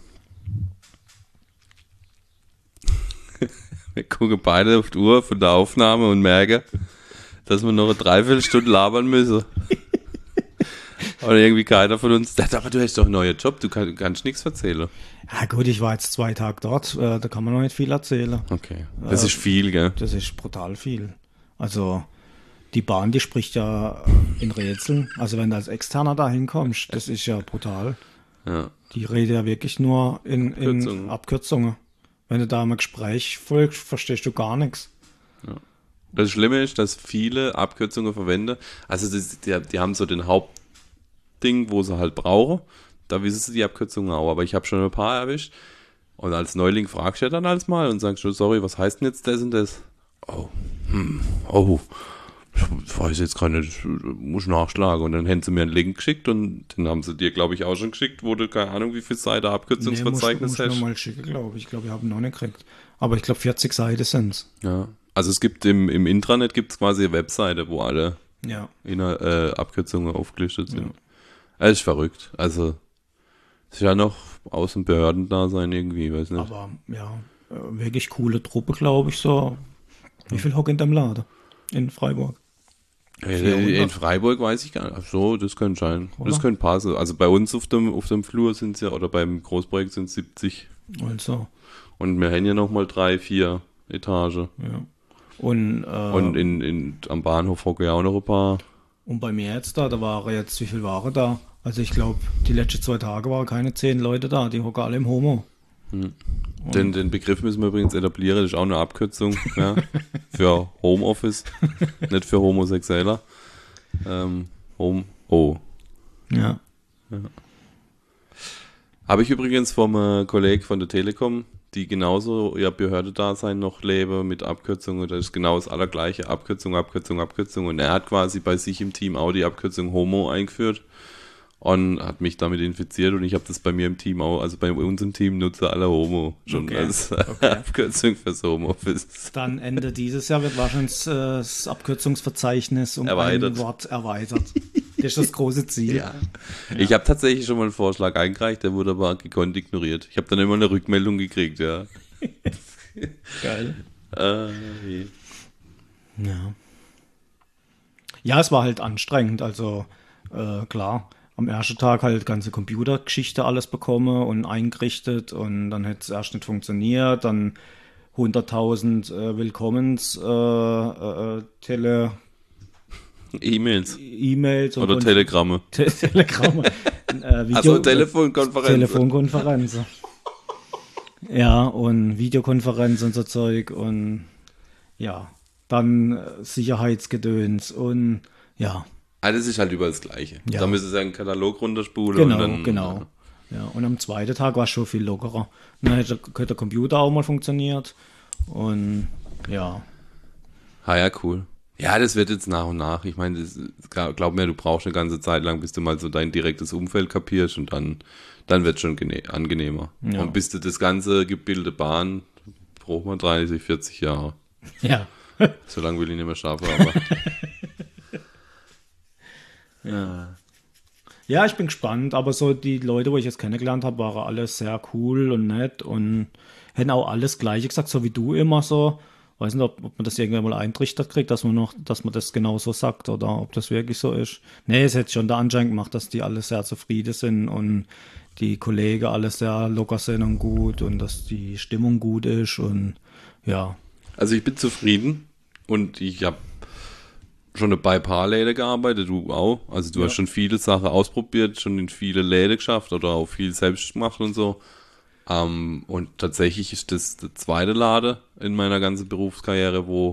Wir gucken beide auf die Uhr von der Aufnahme und merken, dass wir noch eine Dreiviertelstunde labern müssen. Oder irgendwie keiner von uns. Aber du hast doch einen neuen Job, du kannst nichts erzählen. Ja gut, ich war jetzt 2 Tage dort, da kann man noch nicht viel erzählen. Okay. Das ist viel, gell? Das ist brutal viel. Also die Bahn, die spricht ja in Rätseln. Also wenn du als Externer da hinkommst, das ist ja brutal. Ja. Die redet ja wirklich nur in Abkürzungen. Abkürzungen. Wenn du da im Gespräch folgst, verstehst du gar nichts. Das Schlimme ist, dass viele Abkürzungen verwenden. Also die haben so den Hauptding, wo sie halt brauchen. Da wissen sie die Abkürzungen auch. Aber ich habe schon ein paar erwischt. Und als Neuling fragst du ja dann als mal und sagst du, sorry, was heißt denn jetzt das und das? Oh, ich weiß jetzt gar nicht, muss nachschlagen. Und dann haben sie mir einen Link geschickt und den haben sie dir, glaube ich, auch schon geschickt, wo du keine Ahnung, wie viel Seiten Abkürzungsverzeichnis muss hast. noch mal schicken, glaube ich. Ich glaube, ich habe ihn noch nicht gekriegt. Aber ich glaube, 40 Seiten sind es. Ja. Also es gibt im Intranet gibt es quasi eine Webseite, wo alle Ja. Abkürzungen aufgelistet sind. Das ist verrückt. Also es ist ja noch aus dem Behördendasein irgendwie, weiß nicht. Aber ja, wirklich coole Truppe, glaube ich, so. Wie viel hocken in dem Laden? In Freiburg? In Freiburg weiß ich gar nicht. Ach so, das könnte sein. Oder? Das könnte passen. Also bei uns auf dem Flur sind es ja, oder beim Großprojekt sind es 70. Also, Und wir haben ja nochmal 3, 4 Etagen. ja. Und Am Bahnhof hocken ja auch noch ein paar. Und bei mir jetzt da war jetzt, wie viel waren da? Also ich glaube, die letzten 2 Tage waren keine 10 Leute da, die hocken alle im Homo. Den Begriff müssen wir übrigens etablieren, das ist auch eine Abkürzung ja, für Homeoffice, nicht für Homosexueller. Ja. Habe ich übrigens vom Kollegen von der Telekom, die genauso ihr Behördedasein noch leben mit Abkürzungen, das ist genau das allergleiche, Abkürzung. Und er hat quasi bei sich im Team auch die Abkürzung Homo eingeführt und hat mich damit infiziert und ich habe das bei mir im Team auch, also bei uns im Team nutzen alle Homo schon Okay. als Abkürzung fürs Homeoffice. Dann Ende dieses Jahr wird wahrscheinlich das Abkürzungsverzeichnis um Erweitert. ein Wort erweitert. Das ist das große Ziel. Ja. Ich habe tatsächlich schon mal einen Vorschlag eingereicht, der wurde aber gekonnt ignoriert. Ich habe dann immer eine Rückmeldung gekriegt, ja. Geil. Je. Ja. Ja, es war halt anstrengend. Also klar, am ersten Tag halt ganze Computergeschichte alles bekommen und eingerichtet und dann hätte es erst nicht funktioniert. Dann 100.000 Willkommens E-Mails E-Mails und oder Telegramme. Telegramme. Also Telefonkonferenzen. Telefonkonferenzen. Ja, und Videokonferenz und so Zeug und ja, dann Sicherheitsgedöns und ja. Alles ist halt überall das Gleiche. Ja. Da müssen sie einen Katalog runterspulen Genau, und dann. genau. Ja, und am zweiten Tag war es schon viel lockerer. Dann hätte der Computer auch mal funktioniert und ja. Ja, cool. Ja, das wird jetzt nach und nach. Ich meine, glaub mir, du brauchst eine ganze Zeit lang, bis du mal so dein direktes Umfeld kapierst und dann wird es schon angenehmer. Ja. Und bis du das ganze Gebilde Bahn, braucht man 30, 40 Jahre. Ja. So lange will ich nicht mehr schaffen, aber. Ja, ich bin gespannt, aber so die Leute, wo ich jetzt kennengelernt habe, waren alle sehr cool und nett und hätten auch alles Gleiche gesagt, so wie du immer so. Weiß nicht, ob man das irgendwann mal eintrichtert kriegt, dass man das genauso sagt oder ob das wirklich so ist. Nee, es hätte schon der Anschein gemacht, dass die alle sehr zufrieden sind und die Kollegen alle sehr locker sind und gut und dass die Stimmung gut ist und ja. Also ich bin zufrieden und ich habe schon bei ein paar Läden gearbeitet, du auch. Also du hast schon viele Sachen ausprobiert, schon in viele Läden geschafft oder auch viel selbst gemacht und so. Und tatsächlich ist das der zweite Lade in meiner ganzen Berufskarriere, wo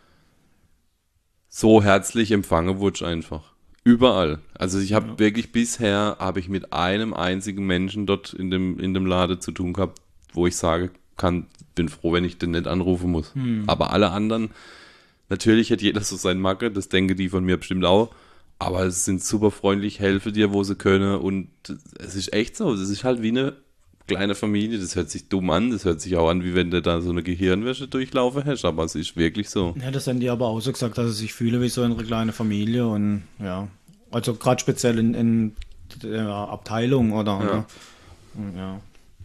so herzlich empfangen wurde einfach. Überall. Also ich habe wirklich bisher, habe ich mit einem einzigen Menschen dort in dem Lade zu tun gehabt, wo ich sage kann, bin froh, wenn ich den nicht anrufen muss. Aber alle anderen, natürlich hat jeder so sein Macke, das denken die von mir bestimmt auch, aber es sind super freundlich, helfen dir, wo sie können und es ist echt so, es ist halt wie eine kleine Familie, das hört sich dumm an, das hört sich auch an, wie wenn du da so eine Gehirnwäsche durchlaufen hast, aber es ist wirklich so. Ja, das haben die aber auch so gesagt, dass sie sich fühlen wie so eine kleine Familie und ja, also gerade speziell in der Abteilung oder ja.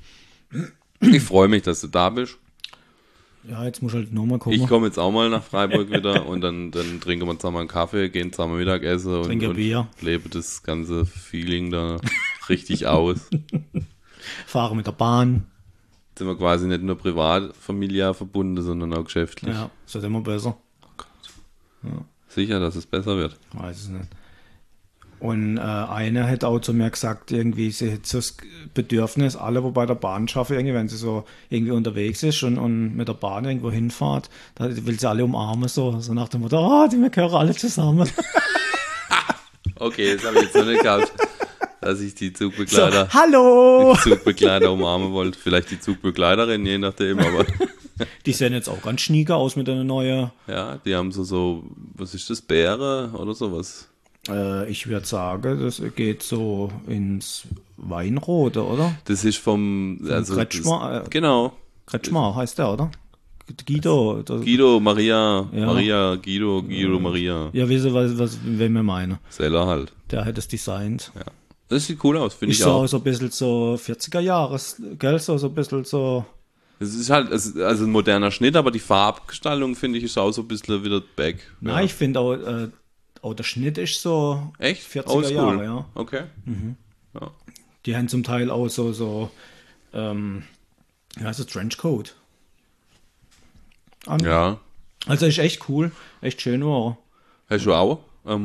Ich freue mich, dass du da bist. Ja, jetzt muss halt nochmal kommen. Ich komme jetzt auch mal nach Freiburg wieder und dann trinken wir zusammen einen Kaffee, gehen zusammen Mittagessen und Bier. lebe das ganze Feeling da richtig aus. Fahre mit der Bahn. Jetzt sind wir quasi nicht nur privat, familiär verbunden, sondern auch geschäftlich. Ja, ist das immer besser. Oh Gott. Ja. Sicher, dass es besser wird. Weiß es nicht. Und einer hat auch zu mir gesagt, irgendwie, sie hat so das Bedürfnis, alle, wo bei der Bahn schaffen, irgendwie, wenn sie so irgendwie unterwegs ist und mit der Bahn irgendwo hinfahrt, da will sie alle umarmen, so nach dem Motto, wir gehören alle zusammen. Okay, das habe ich jetzt noch nicht gehabt, dass ich die Zugbegleiter, so, hallo! Die Zugbegleiter umarmen wollte. Vielleicht die Zugbegleiterin, je nachdem, aber. Die sehen jetzt auch ganz schnieker aus mit einer neuen. Ja, die haben so, was ist das, Beere oder sowas? Ich würde sagen, das geht so ins Weinrote, oder? Das ist vom also Kretschmer. Genau. Kretschmer heißt der, oder? Guido. Guido, Maria, Ja. Maria, Guido, Maria. Ja, wisst ihr, wen wir meinen? Seller halt. Der hat es designt. Ja. Das sieht cool aus, finde ich so auch. So ein bisschen so 40er Jahres, gell? So ein bisschen so. Es ist halt, also ein moderner Schnitt, aber die Farbgestaltung, finde ich, ist auch so ein bisschen wieder back. Nein, ich finde auch der Schnitt ist so echt? 40er Oldschool. Jahre, ja. Okay. Ja. Die haben zum Teil auch so wie heißt das, Trenchcoat an. Ja. Also ist echt cool, echt schön war. Hast du auch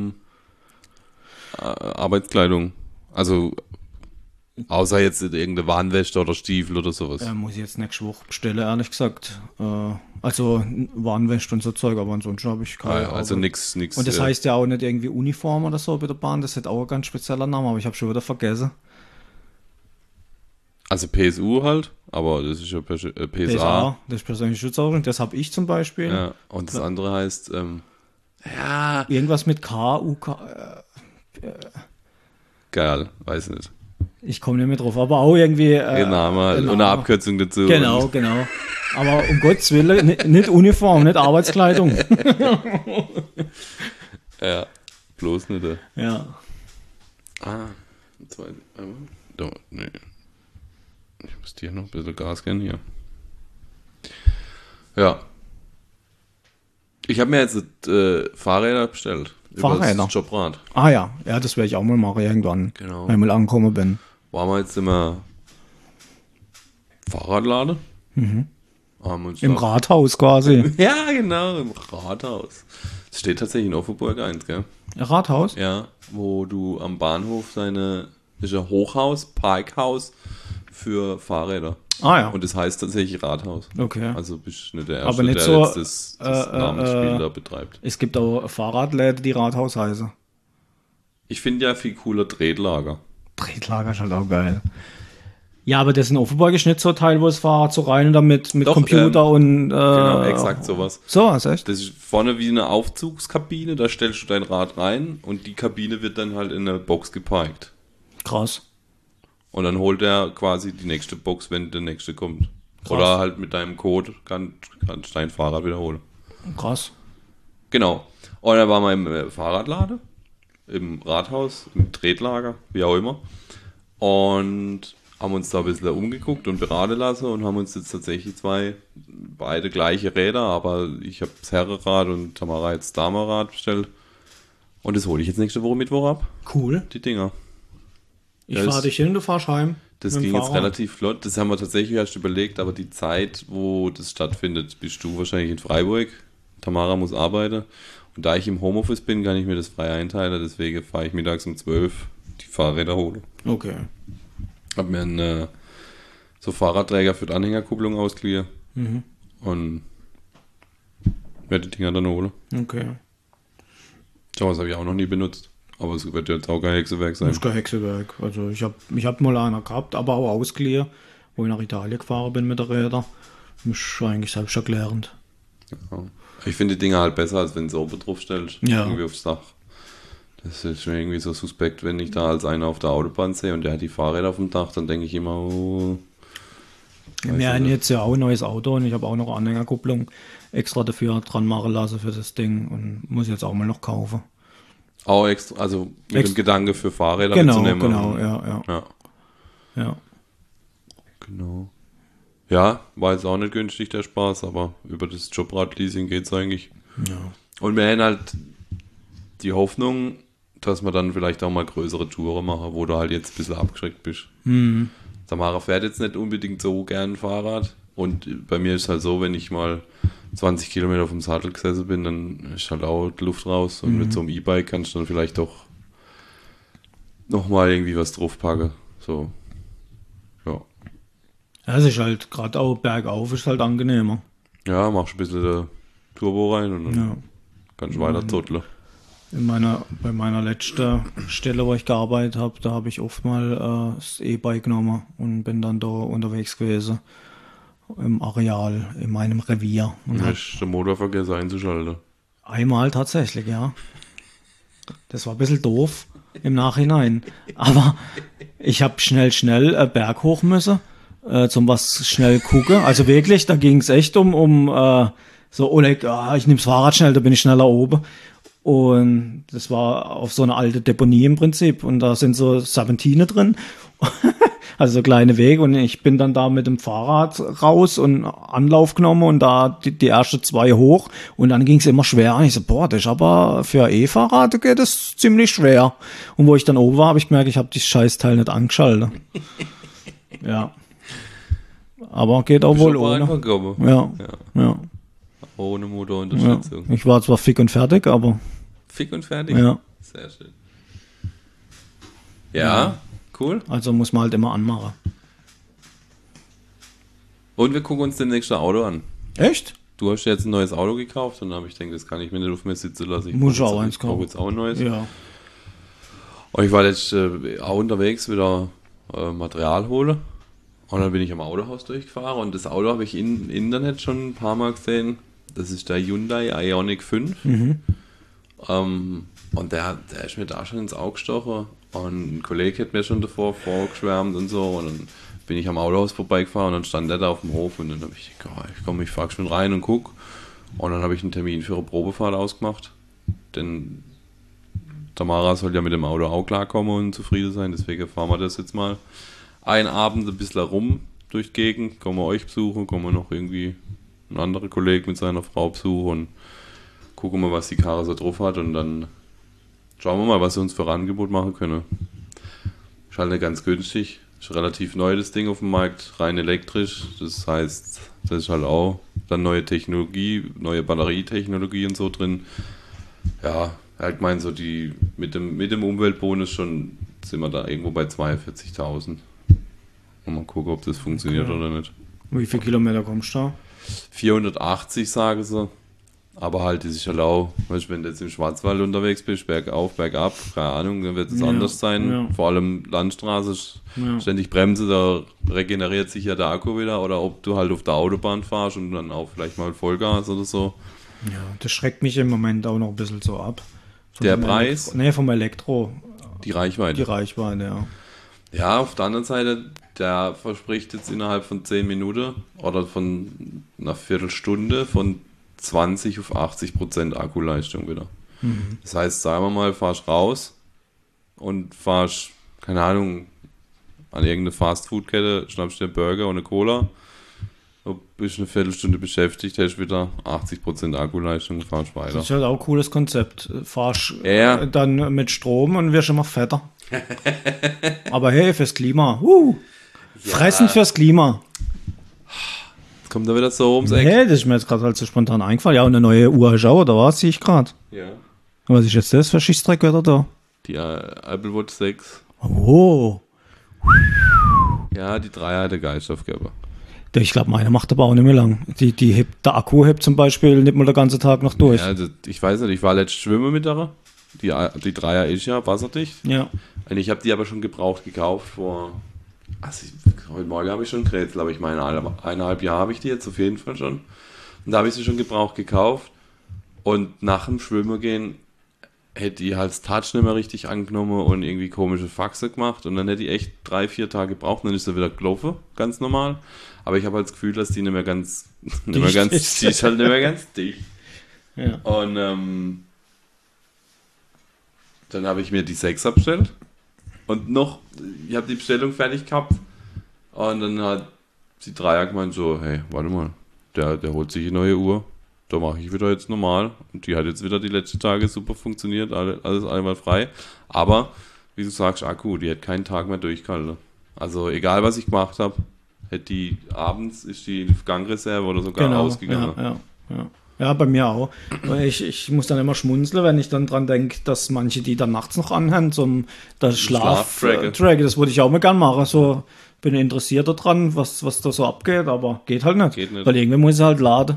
Arbeitskleidung? Also außer jetzt irgendeine Warnweste oder Stiefel oder sowas. Muss ich jetzt nächste Woche bestellen, ehrlich gesagt. Also Warnweste und so Zeug, aber ansonsten habe ich keine. Also nix. Und das heißt ja auch nicht irgendwie Uniform oder so bei der Bahn, das hat auch ein ganz spezieller Name, aber ich habe schon wieder vergessen. Also PSU halt, aber das ist ja PSA. Das ist persönliche Schutzausrüstung, das habe ich zum Beispiel. Ja, und das andere heißt, Irgendwas mit KUK. Geil, weiß nicht. Ich komme nicht mehr drauf, aber auch irgendwie. Name halt. Und eine Abkürzung dazu. Genau. Aber um Gottes Willen, nicht Uniform, nicht Arbeitskleidung. Ja, bloß nicht. Ja. Nee. Ich muss dir noch ein bisschen Gas geben hier. Ja. Ich habe mir jetzt Fahrräder bestellt. Fahrräder? Über das Jobrad. Ja, das werde ich auch mal machen irgendwann, Genau. wenn ich mal angekommen bin. Waren wir jetzt immer Fahrradladen? Haben uns Im Rathaus quasi. Ja, genau, im Rathaus. Es steht tatsächlich in Offenburg 1, gell? Rathaus? Ja, wo du am Bahnhof das ist ein Hochhaus, Parkhaus für Fahrräder. Ja. Und das heißt tatsächlich Rathaus. Okay. Also bist du nicht der Erste, Aber nicht der so, jetzt das Namensspiel da betreibt. Es gibt auch Fahrradläden, die Rathaus heißen. Ich finde ja viel cooler Tretlager. Tretlager ist halt auch geil. Ja, aber das in Offenburg ist nicht so ein Teil, wo das Fahrrad so rein und damit mit Doch, Computer und Genau, exakt sowas. so was, echt? Das ist vorne wie eine Aufzugskabine, da stellst du dein Rad rein und die Kabine wird dann halt in eine Box geparkt. Krass. Und dann holt er quasi die nächste Box, wenn der nächste kommt. Krass. Oder halt mit deinem Code kannst du dein Fahrrad wiederholen. Krass. Genau. Und dann waren wir im Fahrradladen, im Rathaus, im Tretlager, wie auch immer. Und haben uns da ein bisschen umgeguckt und beraten lassen und haben uns jetzt tatsächlich beide gleiche Räder, aber ich habe das Herrenrad und Tamara jetzt das Damenrad bestellt. Und das hole ich jetzt nächste Woche Mittwoch ab, Cool. die Dinger. Ich Ja, fahre dich hin, du fahrst heim. Das mit dem ging jetzt Fahrrad. relativ flott. Das haben wir tatsächlich erst überlegt, aber die Zeit, wo das stattfindet, bist du wahrscheinlich in Freiburg. Tamara muss arbeiten. Und da ich im Homeoffice bin, kann ich mir das frei einteilen. Deswegen fahre ich mittags um 12 die Fahrräder holen. Okay. Hab mir ein so Fahrradträger für die Anhängerkupplung ausgliedert. Und werde die Dinger dann holen. Okay. So was habe ich auch noch nie benutzt. Aber es wird jetzt auch kein Hexewerk sein. Das ist kein Hexewerk. Also ich hab mal einer gehabt, aber auch ausgeliehen, wo ich nach Italien gefahren bin mit der Räder. Ist eigentlich selbsterklärend. Ja. Ich finde die Dinger halt besser, als wenn du oben drauf stellst. Ja. Irgendwie aufs Dach. Das ist schon irgendwie so suspekt, wenn ich da als einer auf der Autobahn sehe und der hat die Fahrräder auf dem Dach, dann denke ich immer, oh. Wir haben jetzt ja auch ein neues Auto und ich habe auch noch eine Anhängerkupplung extra dafür dran machen lassen für das Ding und muss jetzt auch mal noch kaufen. Auch extra, also mit dem Gedanke für Fahrräder Genau, mitzunehmen. genau, ja. Genau. Ja, war jetzt auch nicht günstig der Spaß, aber über das Jobrad-Leasing geht es eigentlich. Ja. Und wir haben halt die Hoffnung, dass wir dann vielleicht auch mal größere Touren machen, wo du halt jetzt ein bisschen abgeschreckt bist. Samara fährt jetzt nicht unbedingt so gern Fahrrad und bei mir ist halt so, wenn ich mal 20 Kilometer auf dem Sattel gesessen bin, dann ist halt auch die Luft raus und mit so einem E-Bike kannst du dann vielleicht doch nochmal irgendwie was draufpacken. So, ja. Ja, es ist halt gerade auch bergauf, ist halt angenehmer. Ja, machst ein bisschen Turbo rein und dann kannst du weiter zotteln. Bei meiner letzten Stelle, wo ich gearbeitet habe, da habe ich oft mal das E-Bike genommen und bin dann da unterwegs gewesen. Im Areal, in meinem Revier. Und Da ist der Motor vergessen einzuschalten. einmal tatsächlich, ja. Das war ein bisschen doof im Nachhinein. Aber ich habe schnell Berg hoch müssen, zum was schnell gucken. Also wirklich, da ging es echt um so, Oleg, ich nehme das Fahrrad schnell, da bin ich schneller oben. Und das war auf so eine alte Deponie im Prinzip. Und da sind so Serpentine drin. Also so kleine Wege. Und ich bin dann da mit dem Fahrrad raus und Anlauf genommen und da die ersten 2 hoch. Und dann ging es immer schwer. Und ich so, boah, das ist aber für E-Fahrrad geht das ziemlich schwer. Und wo ich dann oben war, habe ich gemerkt, ich habe dieses Scheißteil nicht angeschaltet. Ja. Aber geht auch wohl ohne. Ja. Ohne Motorunterstützung. Ich war zwar fick und fertig, aber... Fick und fertig? Ja. Sehr schön. Ja, cool. Also muss man halt immer anmachen. Und wir gucken uns demnächst ein Auto an. Echt? Du hast jetzt ein neues Auto gekauft und dann habe ich gedacht, das kann ich mir nicht auf mir sitzen lassen. Ich Muss auch eins kaufe kaufen. jetzt auch ein neues. Ja. Und ich war jetzt auch unterwegs, wieder Material holen. Und dann bin ich am Autohaus durchgefahren und das Auto habe ich im Internet schon ein paar Mal gesehen. Das ist der Hyundai Ioniq 5. Und der ist mir da schon ins Auge gestochen. Und ein Kollege hat mir schon davor vorgeschwärmt und so. Und dann bin ich am Autohaus vorbeigefahren und dann stand der da auf dem Hof. Und dann habe ich gedacht, ich fahre schon rein und guck. Und dann habe ich einen Termin für eine Probefahrt ausgemacht. Denn Tamara soll ja mit dem Auto auch klarkommen und zufrieden sein. Deswegen fahren wir das jetzt mal einen Abend ein bisschen rum durch die Gegend. Kommen wir euch besuchen, kommen wir noch irgendwie ein anderer Kollege mit seiner Frau besuchen und gucken mal, was die Karre so drauf hat und dann schauen wir mal, was sie uns für ein Angebot machen können. Ist halt nicht ganz günstig, ist relativ neu das Ding auf dem Markt, rein elektrisch, das heißt, das ist halt auch dann neue Technologie, neue Batterietechnologie und so drin. Ja, halt meint so die mit dem Umweltbonus schon sind wir da irgendwo bei 42.000. Mal gucken, ob das funktioniert oder nicht. Wie viele Kilometer kommst du da? 480 sagen sie. Aber halt, das ist halt auch, weißt, wenn du jetzt im Schwarzwald unterwegs bist, bergauf, bergab, keine Ahnung, dann wird es anders sein. Ja. Vor allem Landstraße, ständig Bremse, da regeneriert sich ja der Akku wieder. Oder ob du halt auf der Autobahn fahrst und dann auch vielleicht mal Vollgas oder so. Ja, das schreckt mich im Moment auch noch ein bisschen so ab. Der Preis? Vom Elektro. Die Reichweite. Die Reichweite, ja. Ja, auf der anderen Seite, der verspricht jetzt innerhalb von 10 Minuten oder von einer Viertelstunde von 20 auf 80% Akkuleistung wieder. Das heißt, sagen wir mal, fahrst raus und fahrst, keine Ahnung, an irgendeine Fastfood-Kette, schnappst dir einen Burger und eine Cola, du bist eine Viertelstunde beschäftigt, hast wieder 80% Akkuleistung und fahrst weiter. Das ist halt auch ein cooles Konzept. Fahrst Ja. dann mit Strom und wirst immer fetter. Aber hey, fürs Klima. Fressen fürs Klima. Jetzt kommt er wieder so ums Eck. Nee, das ist mir jetzt gerade halt so spontan eingefallen. Ja, und eine neue Uhr hast du auch, oder was? Sehe ich gerade. Ja. Was ist jetzt das für Schießdreck wieder da? Die Apple Watch 6. Oh. Ja, die Dreier hat der Geiststoffgeber. Ich glaube, meine macht aber auch nicht mehr lang. Der Akku hebt zum Beispiel nicht mal den ganzen Tag noch durch. Ja, ich weiß nicht, ich war letztes Schwimmen mit der. Die Dreier ist ja wasserdicht. Ja. Und ich habe die aber schon gebraucht gekauft heute Morgen habe ich schon Krätsel, aber ich meine, 1,5 Jahre habe ich die jetzt auf jeden Fall schon. Und da habe ich sie schon gebraucht gekauft. Und nach dem Schwimmen gehen hätte die halt das Touch nicht mehr richtig angenommen und irgendwie komische Faxe gemacht. Und dann hätte die echt 3-4 Tage gebraucht und dann ist sie wieder gelaufen, ganz normal. Aber ich habe halt das Gefühl, dass die nicht mehr ganz, die ist halt nicht mehr ganz dicht. Ja. Und dann habe ich mir die 6er bestellt. Und ich habe die Bestellung fertig gehabt. Und dann hat die 3er gemeint so, hey, warte mal, der holt sich eine neue Uhr. Da mache ich wieder jetzt normal. Und die hat jetzt wieder die letzten Tage super funktioniert, alles einmal frei. Aber, wie du sagst, Akku, die hat keinen Tag mehr durchgehalten. Also egal, was ich gemacht habe, abends ist die Gangreserve oder sogar ausgegangen. Ja, bei mir auch. Ich muss dann immer schmunzeln, wenn ich dann dran denke, dass manche die dann nachts noch anhören, das Schlaf-Track, das würde ich auch mal gern machen. So, bin interessiert daran, was da so abgeht, aber geht halt nicht. Weil irgendwie muss ich halt laden.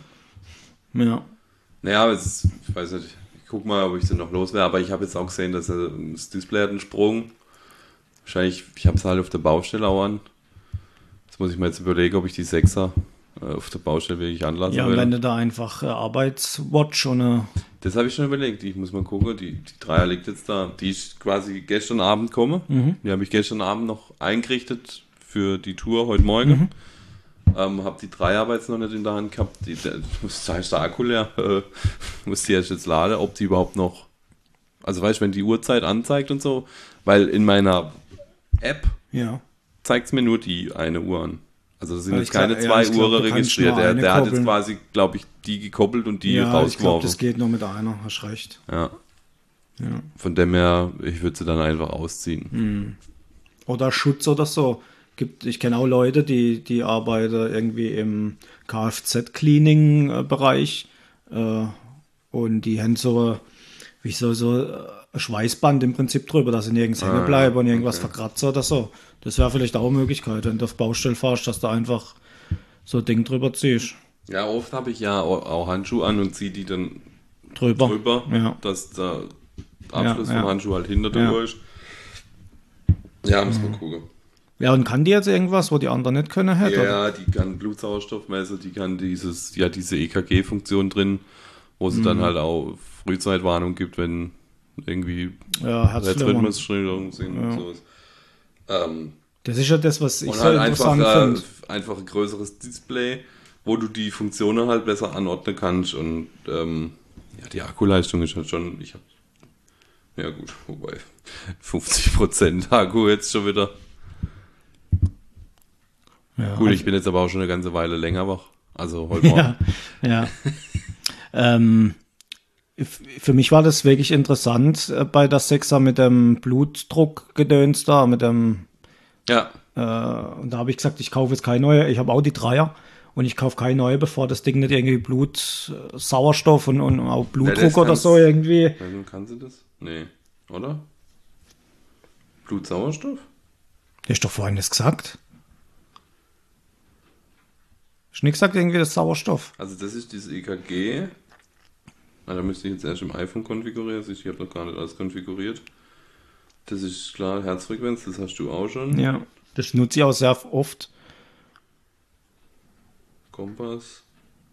Ja. Naja, aber ich weiß nicht, ich guck mal, ob ich sie noch los wäre, aber ich habe jetzt auch gesehen, dass das Display hat einen Sprung. Wahrscheinlich, ich habe es halt auf der Baustelle auch an. Jetzt muss ich mir jetzt überlegen, ob ich die 6er auf der Baustelle wirklich anlassen will. Ja, und wenn du da einfach Arbeitswatch und das habe ich schon überlegt. Ich muss mal gucken. Die 3er liegt jetzt da. Die ist quasi gestern Abend gekommen. Die habe ich gestern Abend noch eingerichtet für die Tour heute Morgen. Habe die 3er aber jetzt noch nicht in der Hand gehabt. Da ist der Akku leer. Muss die erst jetzt laden, ob die überhaupt noch. Also weißt du, wenn die Uhrzeit anzeigt und so, weil in meiner App zeigt es mir nur die eine Uhr an. Also das sind jetzt keine 2 Uhren registriert. Der hat jetzt quasi, glaube ich, die gekoppelt und die rausgeworfen. Ich glaube, das geht nur mit einer, hast recht. Ja. Von dem her, ich würde sie dann einfach ausziehen. Oder Schutz oder so. Ich kenne auch Leute, die arbeiten irgendwie im Kfz-Cleaning-Bereich und die haben so ein Schweißband im Prinzip drüber, dass sie nirgends hängen bleiben und irgendwas verkratzen oder so. Das wäre vielleicht auch eine Möglichkeit, wenn du auf Baustelle fährst, dass du einfach so ein Ding drüber ziehst. Ja, oft habe ich ja auch Handschuhe an und ziehe die dann drüber dass der Abschluss vom Handschuh halt hinter der Uhr ist. Ja, muss man gucken. Ja, und kann die jetzt irgendwas, wo die anderen nicht können hätte? Ja, die kann Blutsauerstoff messen, die kann diese EKG-Funktion drin, wo sie dann halt auch Frühzeitwarnung gibt, wenn irgendwie Herzrhythmusstörungen sind und sowas. Das ist ja das, was ich und so halt interessant finde. Einfach ein größeres Display, wo du die Funktionen halt besser anordnen kannst und die Akkuleistung ist halt schon, wobei 50% Akku jetzt schon wieder. Ja, gut, ich bin jetzt aber auch schon eine ganze Weile länger wach. Also heute Morgen. Für mich war das wirklich interessant bei der 6er mit dem Blutdruckgedöns da, mit dem und da habe ich gesagt, ich kaufe jetzt keine neue, ich habe auch die 3er und ich kaufe keine neue, bevor das Ding nicht irgendwie Sauerstoff und auch Blutdruck oder so irgendwie. Kann sie das? Nee, oder? Blutsauerstoff? Du hast doch vorhin das gesagt. Hast du nicht gesagt, irgendwie das Sauerstoff? Also das ist dieses EKG. Da müsste ich jetzt erst im iPhone konfigurieren. Ich habe noch gar nicht alles konfiguriert. Das ist klar, Herzfrequenz, das hast du auch schon. Ja, das nutze ich auch sehr oft. Kompass.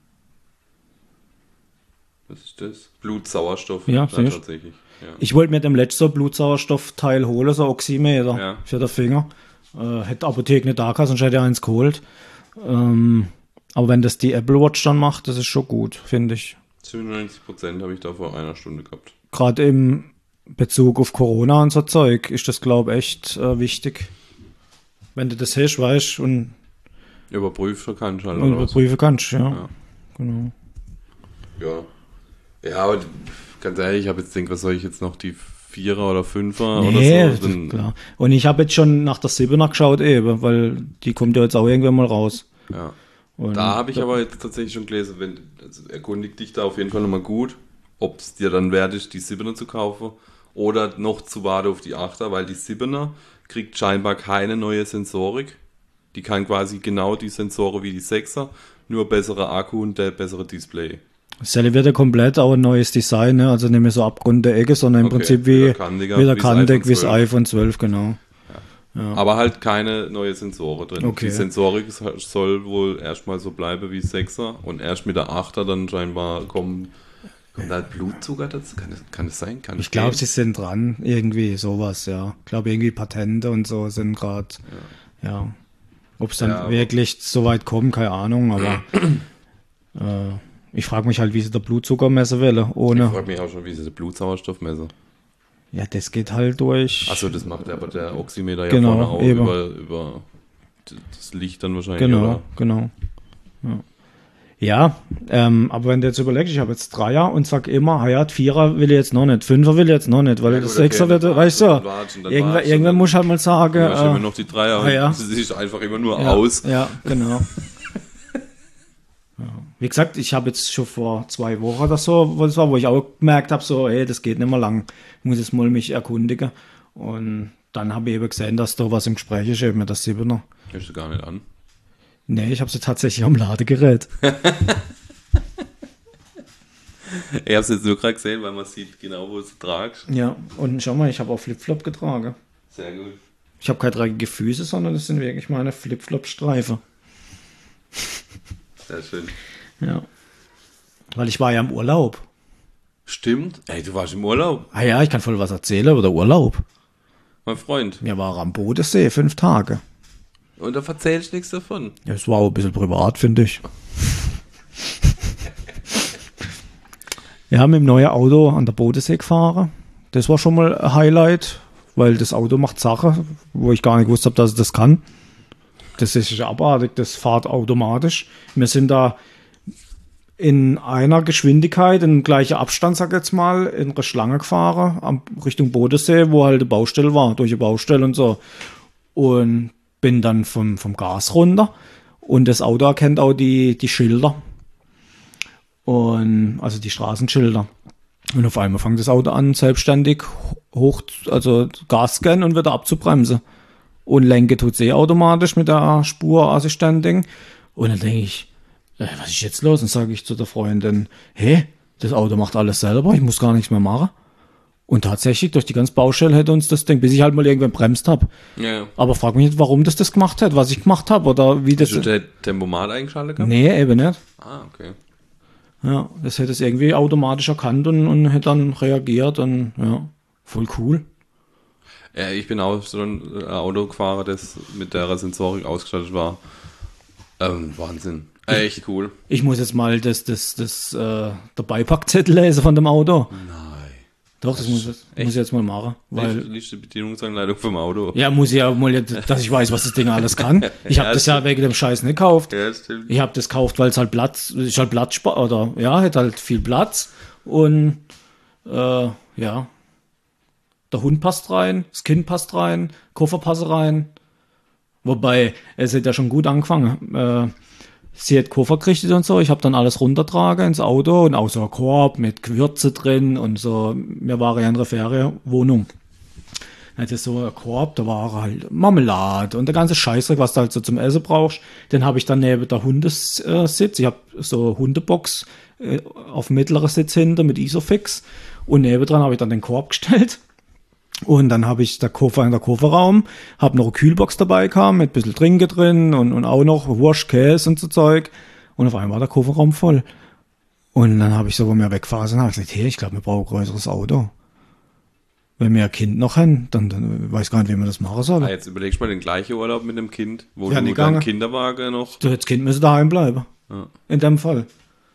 Was ist das? Blutsauerstoff. Ja, tatsächlich. Ja. Ich wollte mir dem letzten Blutsauerstoffteil holen, so Oximeter für den Finger. Hätte Apotheke nicht da gehabt, sonst hätte ich eins geholt. Aber wenn das die Apple Watch dann macht, das ist schon gut, finde ich. 97% habe ich da vor einer Stunde gehabt. Gerade im Bezug auf Corona und so Zeug ist das, glaube ich, echt wichtig. Wenn du das hast, weißt und überprüfen kannst halt. Und überprüfen kannst, ja. Genau. Ja, aber ganz ehrlich, ich habe jetzt gedacht, was soll ich jetzt noch, die 4er oder 5er oder so? Klar. Und ich habe jetzt schon nach der 7er geschaut eben, weil die kommt ja jetzt auch irgendwann mal raus. Ja. Und da habe ich aber jetzt tatsächlich schon gelesen, erkundigt dich da auf jeden Fall nochmal gut, ob es dir dann wert ist, die 7er zu kaufen oder noch zu warten auf die 8er, weil die 7er kriegt scheinbar keine neue Sensorik. Die kann quasi genau die Sensoren wie die 6er, nur bessere Akku und der bessere Display. Selle wird ja komplett auch ein neues Design, ne? Also nicht mehr so abgrunde Ecke, sondern im Prinzip wie der Kantig, wie das iPhone 12, genau. Ja. Aber halt keine neue Sensoren drin. Okay. Die Sensorik soll wohl erstmal so bleiben wie 6er und erst mit der 8er dann scheinbar kommt halt Blutzucker dazu. Kann es sein? Ich glaube, sie sind dran, irgendwie sowas, ja. Ich glaube, irgendwie Patente und so sind gerade, ja. Ob es dann wirklich so weit kommt, keine Ahnung, aber ich frage mich halt, wie sie der Blutzucker messen will, ohne. Ich frage mich auch schon, wie sie den Blutsauerstoff messen. Ja, das geht halt durch. Achso, das macht aber der Oximeter ja genau, vorne auch über das Licht dann wahrscheinlich. Genau. Ja, aber wenn du jetzt überlegst, ich habe jetzt 3er und sag immer, ja, 4er will ich jetzt noch nicht, 5er will ich jetzt noch nicht, weil ja, das 6er wird, weißt du, irgendwann muss ich halt mal sagen. Ja, ich immer noch die 3er ja. Sie sieht einfach immer nur aus. Ja, genau. Wie gesagt, ich habe jetzt schon vor 2 Wochen oder so, wo ich auch gemerkt habe, so, ey, das geht nicht mehr lang. Ich muss jetzt mal mich erkundigen. Und dann habe ich eben gesehen, dass da was im Gespräch ist, eben mit der 7er. Hörst du gar nicht an? Nee, ich habe sie tatsächlich am Ladegerät. Ich habe es jetzt nur gerade gesehen, weil man sieht genau, wo du es tragst. Ja, und schau mal, ich habe auch Flipflop getragen. Sehr gut. Ich habe keine dreckige Füße, sondern das sind wirklich meine Flipflop-Streifen. Sehr schön. Ja. Weil ich war ja im Urlaub. Stimmt. Ey, du warst im Urlaub. Ah ja, ich kann voll was erzählen über den Urlaub. Mein Freund. Wir waren am Bodensee 5 Tage. Und da erzählst du nichts davon. Ja, es war auch ein bisschen privat, finde ich. Wir haben mit dem neuen Auto an der Bodensee gefahren. Das war schon mal ein Highlight, weil das Auto macht Sachen, wo ich gar nicht gewusst habe, dass es das kann. Das ist abartig, das fährt automatisch. Wir sind da in einer Geschwindigkeit, in gleicher Abstand, sag ich jetzt mal, in einer Schlange gefahren, Richtung Bodensee, wo halt eine Baustelle war, durch eine Baustelle und so. Und bin dann vom Gas runter und das Auto erkennt auch die Schilder. Und, also die Straßenschilder. Und auf einmal fängt das Auto an, selbstständig also Gas scannen und wieder abzubremsen. Und lenke tut sie automatisch mit der Spurassistentin. Und dann denke ich, was ist jetzt los? Und sage ich zu der Freundin, hey, das Auto macht alles selber, ich muss gar nichts mehr machen. Und tatsächlich, durch die ganze Baustelle hätte uns das Ding, bis ich halt mal irgendwann bremst habe. Ja. Aber frag mich nicht, warum das gemacht hat, was ich gemacht habe oder wie das. Hast du der Tempomat eingeschaltet gehabt? Nee, eben nicht. Ah, okay. Ja, das hätte es irgendwie automatisch erkannt und hätte dann reagiert und ja, voll cool. Ja, ich bin auch so ein Auto gefahren, das mit der Sensorik ausgestattet war. Wahnsinn. Echt cool. Ich muss jetzt mal der Beipackzettel lesen von dem Auto. Nein. Doch, das muss ich jetzt mal machen. Weil, Liest die Bedienungsanleitung vom Auto. ja, muss ich ja mal, dass ich weiß, was das Ding alles kann. Ich habe das ja wegen dem Scheiß nicht gekauft. Ja, stimmt. Ich habe das gekauft, weil es halt oder ja, hat halt viel Platz. Und ja, der Hund passt rein, das Kind passt rein, Koffer passt rein. Wobei, es hat ja schon gut angefangen. Sie hat Koffer gerichtet und so. Ich habe dann alles runtertragen ins Auto und auch so ein Korb mit Gewürze drin und so. Wir waren ja in einer Ferienwohnung. Dann hatte so ein Korb, da war halt Marmelade und der ganze Scheißdreck, was du halt so zum Essen brauchst. Den habe ich dann neben der Hundesitz. Ich habe so Hundebox auf mittlerer Sitz hinter mit Isofix. Und nebendran habe ich dann den Korb gestellt. Und dann habe ich der Kofferraum, habe noch eine Kühlbox dabei gehabt, mit ein bisschen Trinken drin und auch noch Wurst, Käse und so Zeug. Und auf einmal war der Kofferraum voll. Und dann habe ich so, wo wir weggefahren sind, habe ich gesagt, hey, ich glaube, wir brauchen ein größeres Auto. Wenn wir ein Kind noch haben, dann weiß ich gar nicht, wie wir das machen sollen. Jetzt überlegst du mal den gleichen Urlaub mit dem Kind, wo Ja, du nicht deinen gegangen. Kinderwagen noch... Das Kind müsste daheim bleiben. Ja. In dem Fall.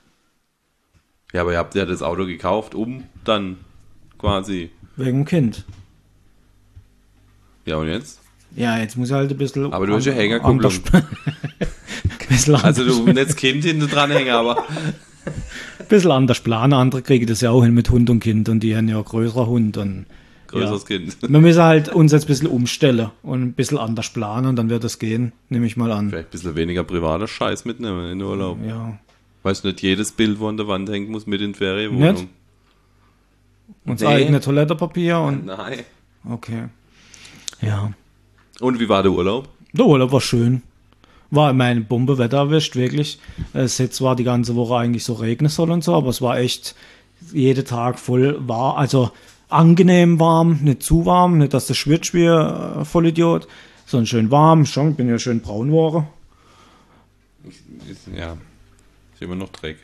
Ja, aber ihr habt ja das Auto gekauft, um dann quasi... Wegen dem Kind. Ja, und jetzt? Ja, jetzt muss ich halt ein bisschen... Aber du hast ja Hängerkupplung. Also du nicht das Kind hinten dran hängen, aber... Ein bisschen anders planen. Andere kriegen das ja auch hin mit Hund und Kind und die haben ja einen größeren Hund. Und, Größeres Kind. Wir müssen halt uns jetzt ein bisschen umstellen und ein bisschen anders planen und dann wird das gehen, nehme ich mal an. Vielleicht ein bisschen weniger privater Scheiß mitnehmen in den Urlaub. Ja. Weißt du, nicht jedes Bild, wo an der Wand hängen muss, mit in die Ferienwohnung. Nicht? Und das eigene Toilettenpapier und... Nein. Okay. Ja. Und wie war der Urlaub? Der Urlaub war schön. War mein Bombewetter erwischt, wirklich. Es hätte zwar die ganze Woche eigentlich so regnen sollen und so, aber es war echt jeden Tag voll warm, also angenehm warm, nicht zu warm, nicht, dass du schwitzt wie ein Vollidiot, sondern schön warm. Schon, bin ja schön braun geworden. Ja, ist immer noch Dreck.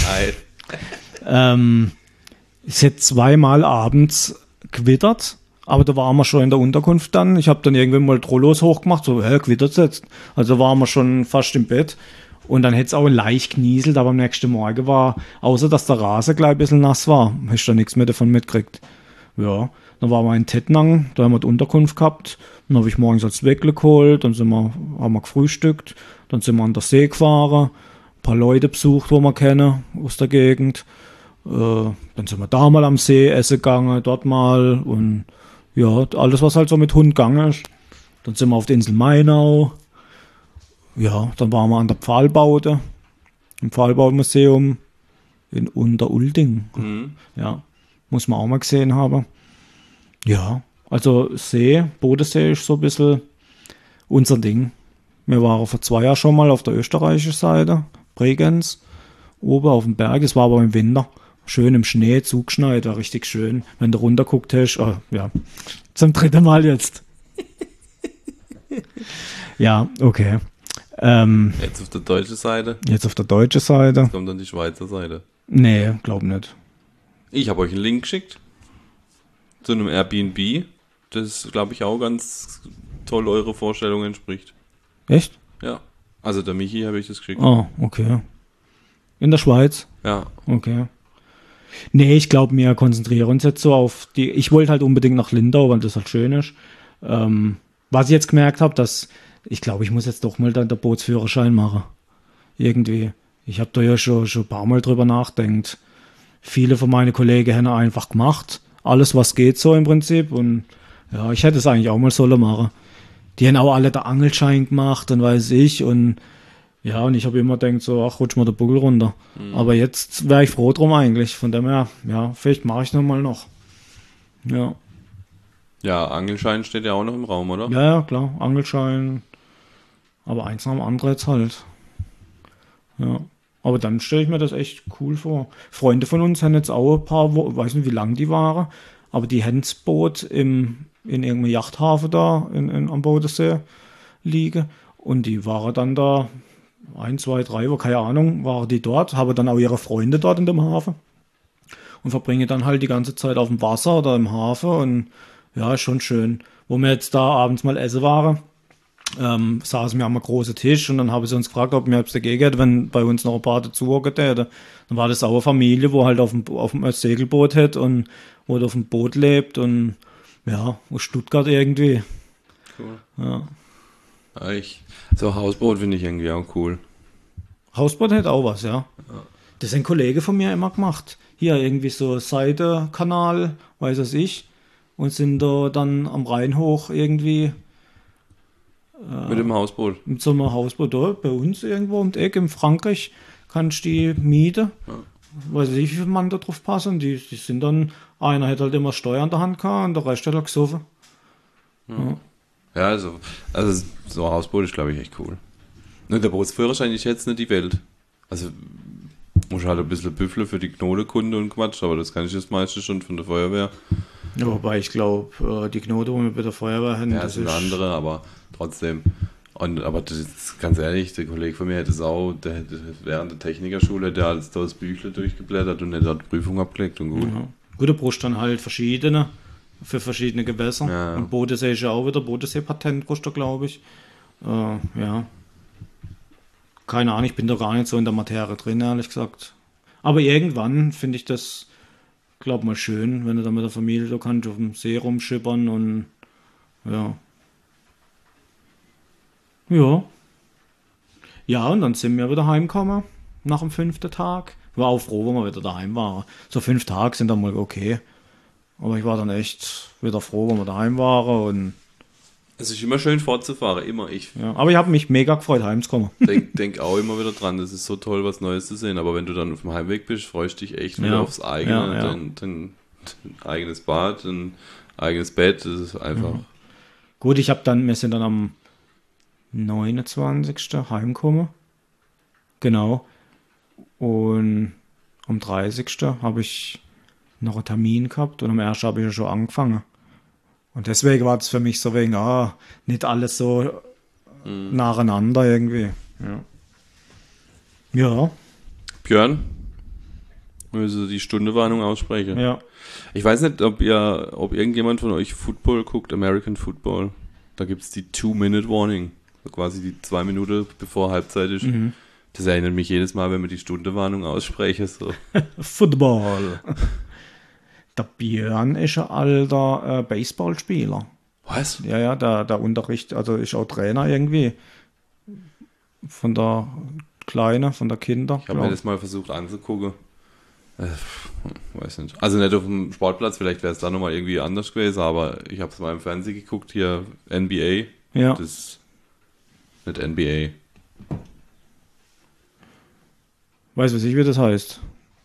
Es hätte zweimal abends gewittert, aber da waren wir schon in der Unterkunft dann. Ich habe dann irgendwann mal Trollos hochgemacht, so, gewittert jetzt. Also waren wir schon fast im Bett. Und dann hätte es auch leicht genieselt, aber am nächsten Morgen war, außer dass der Rasen gleich ein bisschen nass war, hast du da nichts mehr davon mitgekriegt. Ja, dann waren wir in Tettnang, da haben wir die Unterkunft gehabt. Dann habe ich morgens als Weckle geholt, dann haben wir gefrühstückt, dann sind wir an der See gefahren, ein paar Leute besucht, wo wir kennen aus der Gegend. Dann sind wir da mal am See essen gegangen, dort mal und ja, alles was halt so mit Hund gegangen ist. Dann sind wir auf der Insel Mainau. Ja, dann waren wir an der Pfahlbaute, im Pfahlbaumuseum in Unterulding. Ja, muss man auch mal gesehen haben. Ja, also Bodensee ist so ein bisschen unser Ding. Wir waren vor 2 Jahren schon mal auf der österreichischen Seite, Bregenz, oben auf dem Berg. Es war aber im Winter. Schön im Schnee, zugeschneit, war richtig schön. Wenn du runterguckt hast, ja, zum 3. Mal jetzt. Ja, okay. Jetzt auf der deutschen Seite. Jetzt auf der deutschen Seite. Jetzt kommt dann die Schweizer Seite. Nee, glaub nicht. Ich habe euch einen Link geschickt zu einem Airbnb, das, glaube ich, auch ganz toll eure Vorstellungen entspricht. Echt? Ja. Also der Michi habe ich das geschickt. Ah, okay. In der Schweiz? Ja. Okay. Nee, ich glaube, wir konzentrieren uns jetzt so auf die. Ich wollte halt unbedingt nach Lindau, weil das halt schön ist. Was ich jetzt gemerkt habe, dass ich glaube, ich muss jetzt doch mal dann den Bootsführerschein machen. Irgendwie. Ich habe da ja schon ein paar Mal drüber nachgedacht. Viele von meinen Kollegen haben einfach gemacht. Alles, was geht, so im Prinzip. Und ja, ich hätte es eigentlich auch mal sollen machen. Die haben auch alle den Angelschein gemacht und weiß ich. Und ja, und ich habe immer gedacht, so, ach, rutsch mal den Buckel runter. Aber jetzt wäre ich froh drum eigentlich. Von dem her, ja, vielleicht mache ich nochmal noch. Ja. Ja, Angelschein steht ja auch noch im Raum, oder? Ja, klar, Angelschein. Aber eins nach dem anderen jetzt halt. Ja. Aber dann stelle ich mir das echt cool vor. Freunde von uns haben jetzt auch ein paar, weiß nicht, wie lang die waren, aber die haben das Boot in irgendeinem Yachthafen da am Bodensee liegen. Und die waren dann da 1, 2, 3 Wochen, keine Ahnung, waren die dort, haben dann auch ihre Freunde dort in dem Hafen und verbringen dann halt die ganze Zeit auf dem Wasser oder im Hafen und ja, ist schon schön. Wo wir jetzt da abends mal essen waren, saßen wir am großen Tisch und dann haben sie uns gefragt, ob wir etwas dagegen hätten, wenn bei uns noch ein paar dazuhocken hätten. Dann war das auch eine Familie, wo halt auf dem Segelboot hat und wo auf dem Boot lebt und ja, aus Stuttgart irgendwie. Cool. Ja. So Hausboot finde ich irgendwie auch cool. Hausboot hat auch was, ja. Das haben Kollege von mir immer gemacht. Hier irgendwie so Seitenkanal, weiß es ich, und sind da dann am Rhein hoch irgendwie Mit dem Hausboot. mit so einem Hausboot da bei uns irgendwo um die Ecke in Frankreich kannst du die mieten. Weiß ich, wie viele Mann da drauf passen. Die sind dann, einer hat halt immer Steuer in der Hand gehabt und der Rest hat halt gesoffen. Ja, also so ein Hausboot ist, glaube ich, echt cool. Und der Bootsführerschein ist jetzt nicht die Welt. Also muss halt ein bisschen büffeln für die Knotenkunde und Quatsch, aber das kann ich jetzt meistens schon von der Feuerwehr. Ja, wobei ich glaube, die Knoten, die wir bei der Feuerwehr haben, Ja, das das sind ist andere, aber trotzdem. Aber das ist, ganz ehrlich, der Kollege von mir hätte es auch, der hätte während der Technikerschule, der hat das Büchle durchgeblättert und hätte die Prüfung abgelegt und gut. ja. Gut, du brauchst dann halt verschiedene für verschiedene Gewässer. Ja. Und Bodensee ist ja auch wieder Bodensee-Patent, kostet glaube ich. Ja. Keine Ahnung, ich bin da gar nicht so in der Materie drin, ehrlich gesagt. Aber irgendwann finde ich das, glaube mal schön, wenn du da mit der Familie da kannst auf dem See rumschippern und ja. Ja. Ja, und dann sind wir wieder heimgekommen nach dem 5. Tag. War auch froh, wo wir wieder daheim waren. So 5 Tage sind dann mal okay. Aber ich war dann echt wieder froh, wo wir daheim waren. Und Es ist immer schön fortzufahren, immer. Ich ja. Aber ich habe mich mega gefreut, heimzukommen. denk auch immer wieder dran, das ist so toll, was Neues zu sehen. Aber wenn du dann auf dem Heimweg bist, freust du dich echt wieder Ja. aufs eigene, Ja. dein eigenes Bad, ein eigenes Bett. Das ist einfach Gut, wir sind dann am 29. heimgekommen. Genau. Und am 30. habe ich noch einen Termin gehabt und am 1. habe ich ja schon angefangen. Und deswegen war es für mich so wegen, nicht alles so nacheinander irgendwie. Ja. Björn, müssen Sie die Stundewarnung aussprechen? Ja. Ich weiß nicht, ob irgendjemand von euch Football guckt, American Football. Da gibt es die 2-Minute-Warning. So quasi die 2 Minuten bevor Halbzeit ist. Das erinnert mich jedes Mal, wenn wir die Stundewarnung aussprechen. So. Football. Der Björn ist ein alter Baseballspieler. Was? Ja, der Unterricht, also ist auch Trainer irgendwie. Von der Kinder. Ich habe mir das mal versucht anzugucken. Weiß nicht. Also nicht auf dem Sportplatz, vielleicht wäre es da nochmal irgendwie anders gewesen, aber ich habe es mal im Fernsehen geguckt, hier NBA. Ja. Das ist nicht NBA. Weiß was ich, wie das heißt.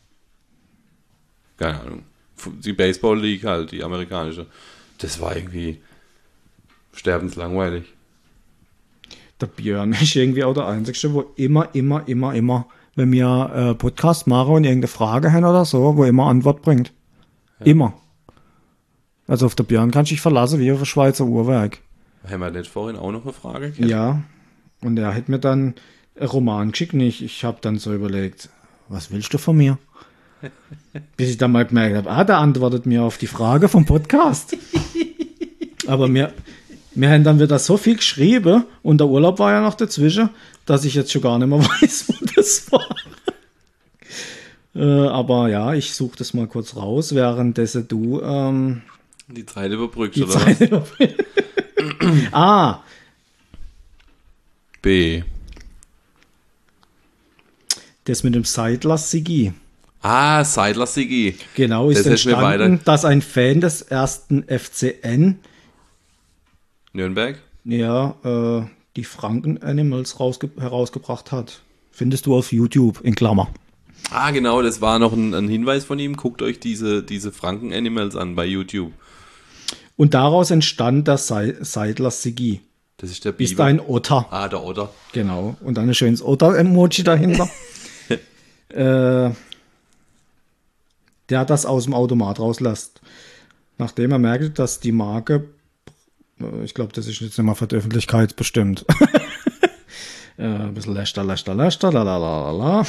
Keine Ahnung. Die Baseball League halt, die amerikanische. Das war irgendwie sterbenslangweilig. Der Björn ist irgendwie auch der Einzige, wo immer, wenn wir Podcast machen und irgendeine Frage haben oder so, wo immer Antwort bringt. Ja. Immer. Also auf der Björn kannst du dich verlassen, wie auf ein Schweizer Uhrwerk. Haben wir nicht vorhin auch noch eine Frage gehabt? Ja. Und er hat mir dann einen Roman geschickt und ich habe dann so überlegt, was willst du von mir? Bis ich dann mal gemerkt habe, der antwortet mir auf die Frage vom Podcast. Aber wir haben dann wieder so viel geschrieben und der Urlaub war ja noch dazwischen, dass ich jetzt schon gar nicht mehr weiß, wo das war. Aber ja, ich suche das mal kurz raus, währenddessen du die Zeit überbrückst, die oder Zeit was? B. Das mit dem Seidler Sigi. Seidler Sigi. Genau, ist entstanden, dass ein Fan des ersten FCN Nürnberg? Ja, die Franken Animals herausgebracht hat. Findest du auf YouTube, in Klammer. Genau, das war noch ein Hinweis von ihm. Guckt euch diese Franken Animals an bei YouTube. Und daraus entstand der Seidler Sigi. Das ist der Biber. Ist ein Otter. Der Otter. Genau, und dann ein schönes Otter-Emoji dahinter. Der das aus dem Automat rauslässt. Nachdem er merkt, dass die Marke, ich glaube, das ist jetzt nicht mal für die Öffentlichkeit bestimmt. Ein bisschen läster, lalalala.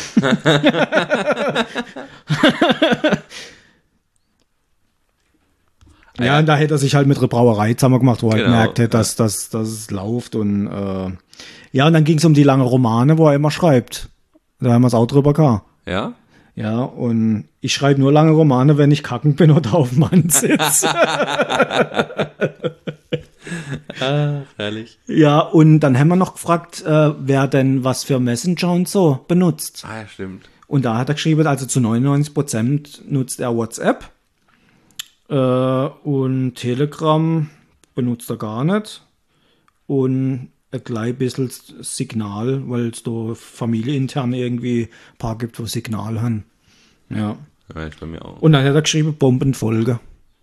Ja, und da hätte er sich halt mit einer Brauerei zusammen gemacht, wo er halt gemerkt hätte, dass es läuft. Und ja, und dann ging es um die lange Romane, wo er immer schreibt. Da haben wir es auch drüber gehabt. Ja? Ja, und ich schreibe nur lange Romane, wenn ich kacken bin oder auf dem Mann sitze. Herrlich. Ja, und dann haben wir noch gefragt, wer denn was für Messenger und so benutzt. Ja, stimmt. Und da hat er geschrieben, also zu 99% nutzt er WhatsApp. Und Telegram benutzt er gar nicht. Und ein klein bisschen Signal, weil es da familienintern irgendwie ein paar gibt, wo Signal haben. Ja. Ja, ich bei mir auch. Und dann hat er geschrieben, Bombenfolge.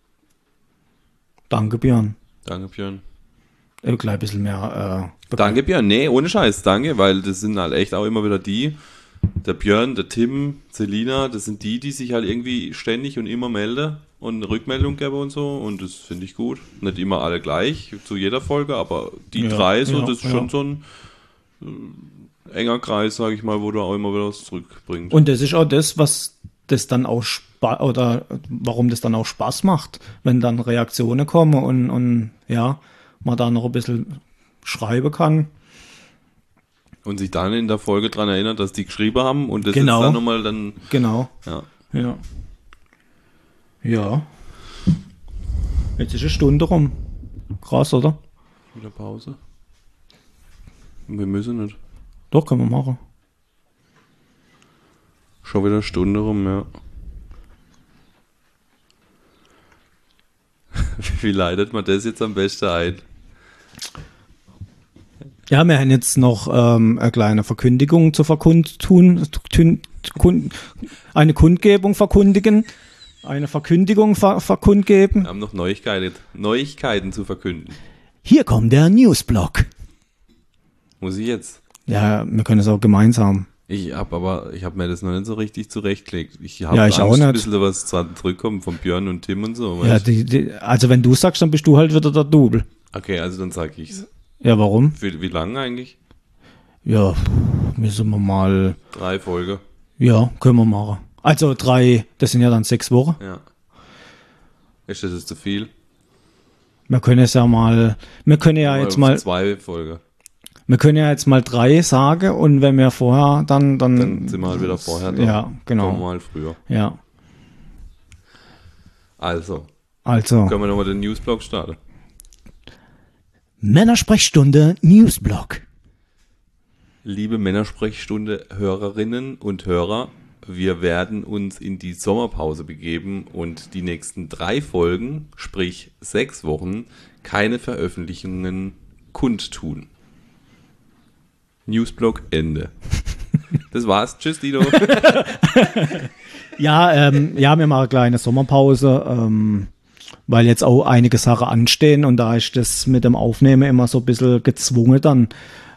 Danke, Björn. Danke, Björn. Ein klein bisschen mehr. Danke, Björn. Nee, ohne Scheiß, danke, weil das sind halt echt auch immer wieder die, der Björn, der Tim, Selina, das sind die sich halt irgendwie ständig und immer melden und eine Rückmeldung geben und so, und das finde ich gut. Nicht immer alle gleich zu jeder Folge, aber die drei, so, das ist schon so ein enger Kreis, sage ich mal, wo du auch immer wieder was zurückbringst. Und das ist auch das, was das dann auch oder warum das dann auch Spaß macht, wenn dann Reaktionen kommen und ja, man da noch ein bisschen schreiben kann. Und sich dann in der Folge dran erinnert, dass die geschrieben haben und das genau. Jetzt dann nochmal dann... Genau. Ja. Ja. Jetzt ist eine Stunde rum. Krass, oder? Wieder Pause. Wir müssen nicht. Doch, können wir machen. Schon wieder eine Stunde rum, ja. Wie leitet man das jetzt am besten ein? Ja, wir haben jetzt noch eine kleine Verkündigung zu verkünden. Eine Kundgebung verkündigen. Eine Verkündigung verkundgeben. Wir haben noch Neuigkeiten zu verkünden. Hier kommt der Newsblock. Muss ich jetzt? Ja, wir können es auch gemeinsam. Ich habe mir das noch nicht so richtig zurechtgelegt. Ich habe Ja, ich auch Angst, ein nicht. bisschen was zurückkommt von Björn und Tim und so. Ja, weißt? also wenn du sagst, dann bist du halt wieder der Double. Okay, also dann sag ich's. Ja, warum? Für wie lange eigentlich? Ja, müssen wir mal. 3 Folgen. Ja, können wir machen. Also 3, das sind ja dann 6 Wochen. Ja. Ist das jetzt zu viel? Wir können es ja mal, wir können ja jetzt mal, 2 Folgen. wir können ja jetzt mal 3 sagen und wenn wir vorher dann Dann sind wir halt wieder vorher da. Ja, Kommen genau. wir mal früher. Ja, Also, also können wir nochmal den Newsblock starten? Männersprechstunde Newsblock. Liebe Männersprechstunde Hörerinnen und Hörer, wir werden uns in die Sommerpause begeben und die nächsten 3 Folgen, sprich 6 Wochen, keine Veröffentlichungen kundtun. Newsblock Ende. Das war's. Tschüss, Dino. Ja, wir machen eine kleine Sommerpause, weil jetzt auch einige Sachen anstehen und da ist das mit dem Aufnehmen immer so ein bisschen gezwungen dann.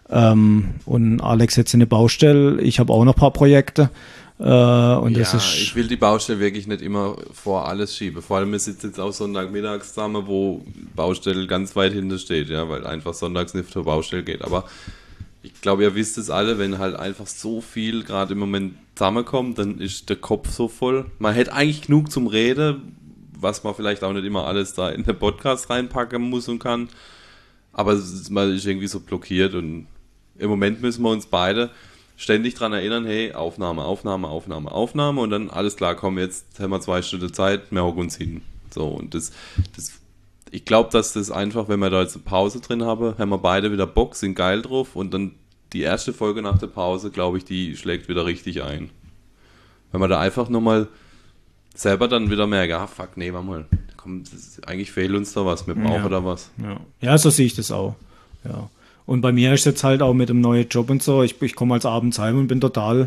Und Alex jetzt in der Baustelle, ich habe auch noch ein paar Projekte. Und das ist. Ich will die Baustelle wirklich nicht immer vor alles schieben. Vor allem, wir sitzen jetzt auch Sonntagmittags zusammen, wo Baustelle ganz weit hinter steht, ja, weil einfach sonntags nicht zur Baustelle geht. Aber ich glaube, ihr wisst es alle, wenn halt einfach so viel gerade im Moment zusammenkommt, dann ist der Kopf so voll. Man hätte eigentlich genug zum Reden, was man vielleicht auch nicht immer alles da in den Podcast reinpacken muss und kann. Aber man ist irgendwie so blockiert und im Moment müssen wir uns beide ständig dran erinnern, hey, Aufnahme und dann alles klar, komm, jetzt haben wir 2 Stunden Zeit, wir hocken uns hin. So, und ich glaube, dass das einfach, wenn wir da jetzt eine Pause drin haben wir beide wieder Bock, sind geil drauf und dann die erste Folge nach der Pause, glaube ich, die schlägt wieder richtig ein. Wenn man da einfach nochmal selber dann wieder merkt, fuck, nee, warte mal, komm, eigentlich fehlt uns da was, wir brauchen da was. Ja, so sehe ich das auch. Ja. Und bei mir ist jetzt halt auch mit dem neuen Job und so, ich komme als abends heim und bin total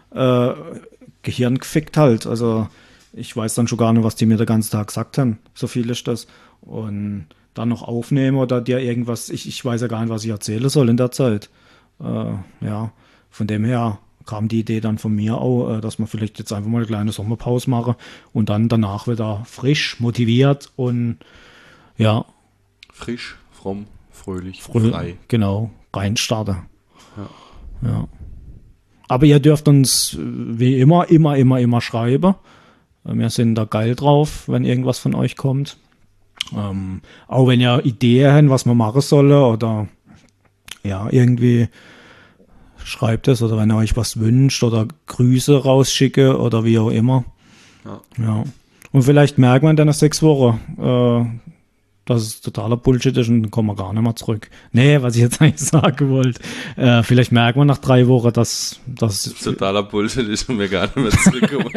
gehirngefickt halt. Also ich weiß dann schon gar nicht, was die mir den ganzen Tag gesagt haben. So viel ist das. Und dann noch aufnehmen oder dir irgendwas, ich weiß ja gar nicht, was ich erzählen soll in der Zeit. Ja, von dem her kam die Idee dann von mir auch, dass wir vielleicht jetzt einfach mal eine kleine Sommerpause machen und dann danach wieder frisch, motiviert und ja. Frisch, fromm, fröhlich, frei. Genau, reinstarten. Ja. Aber ihr dürft uns wie immer schreiben. Wir sind da geil drauf, wenn irgendwas von euch kommt. Auch wenn ihr Ideen habt, was man machen soll oder ja, irgendwie schreibt es oder wenn ihr euch was wünscht oder Grüße rausschicke oder wie auch immer. Ja. Und vielleicht merkt man dann nach 6 Wochen, dass es totaler Bullshit ist und dann kommen wir gar nicht mehr zurück. Nee, was ich jetzt eigentlich sagen wollte. Vielleicht merkt man nach 3 Wochen, dass totaler Bullshit ist und wir gar nicht mehr zurückkommen.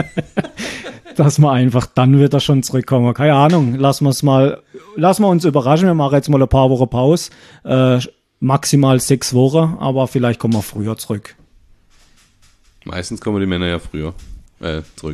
Dass wir einfach dann wieder schon zurückkommen. Keine Ahnung, lassen wir uns überraschen. Wir machen jetzt mal ein paar Wochen Pause. Maximal 6 Wochen, aber vielleicht kommen wir früher zurück. Meistens kommen die Männer ja früher zurück.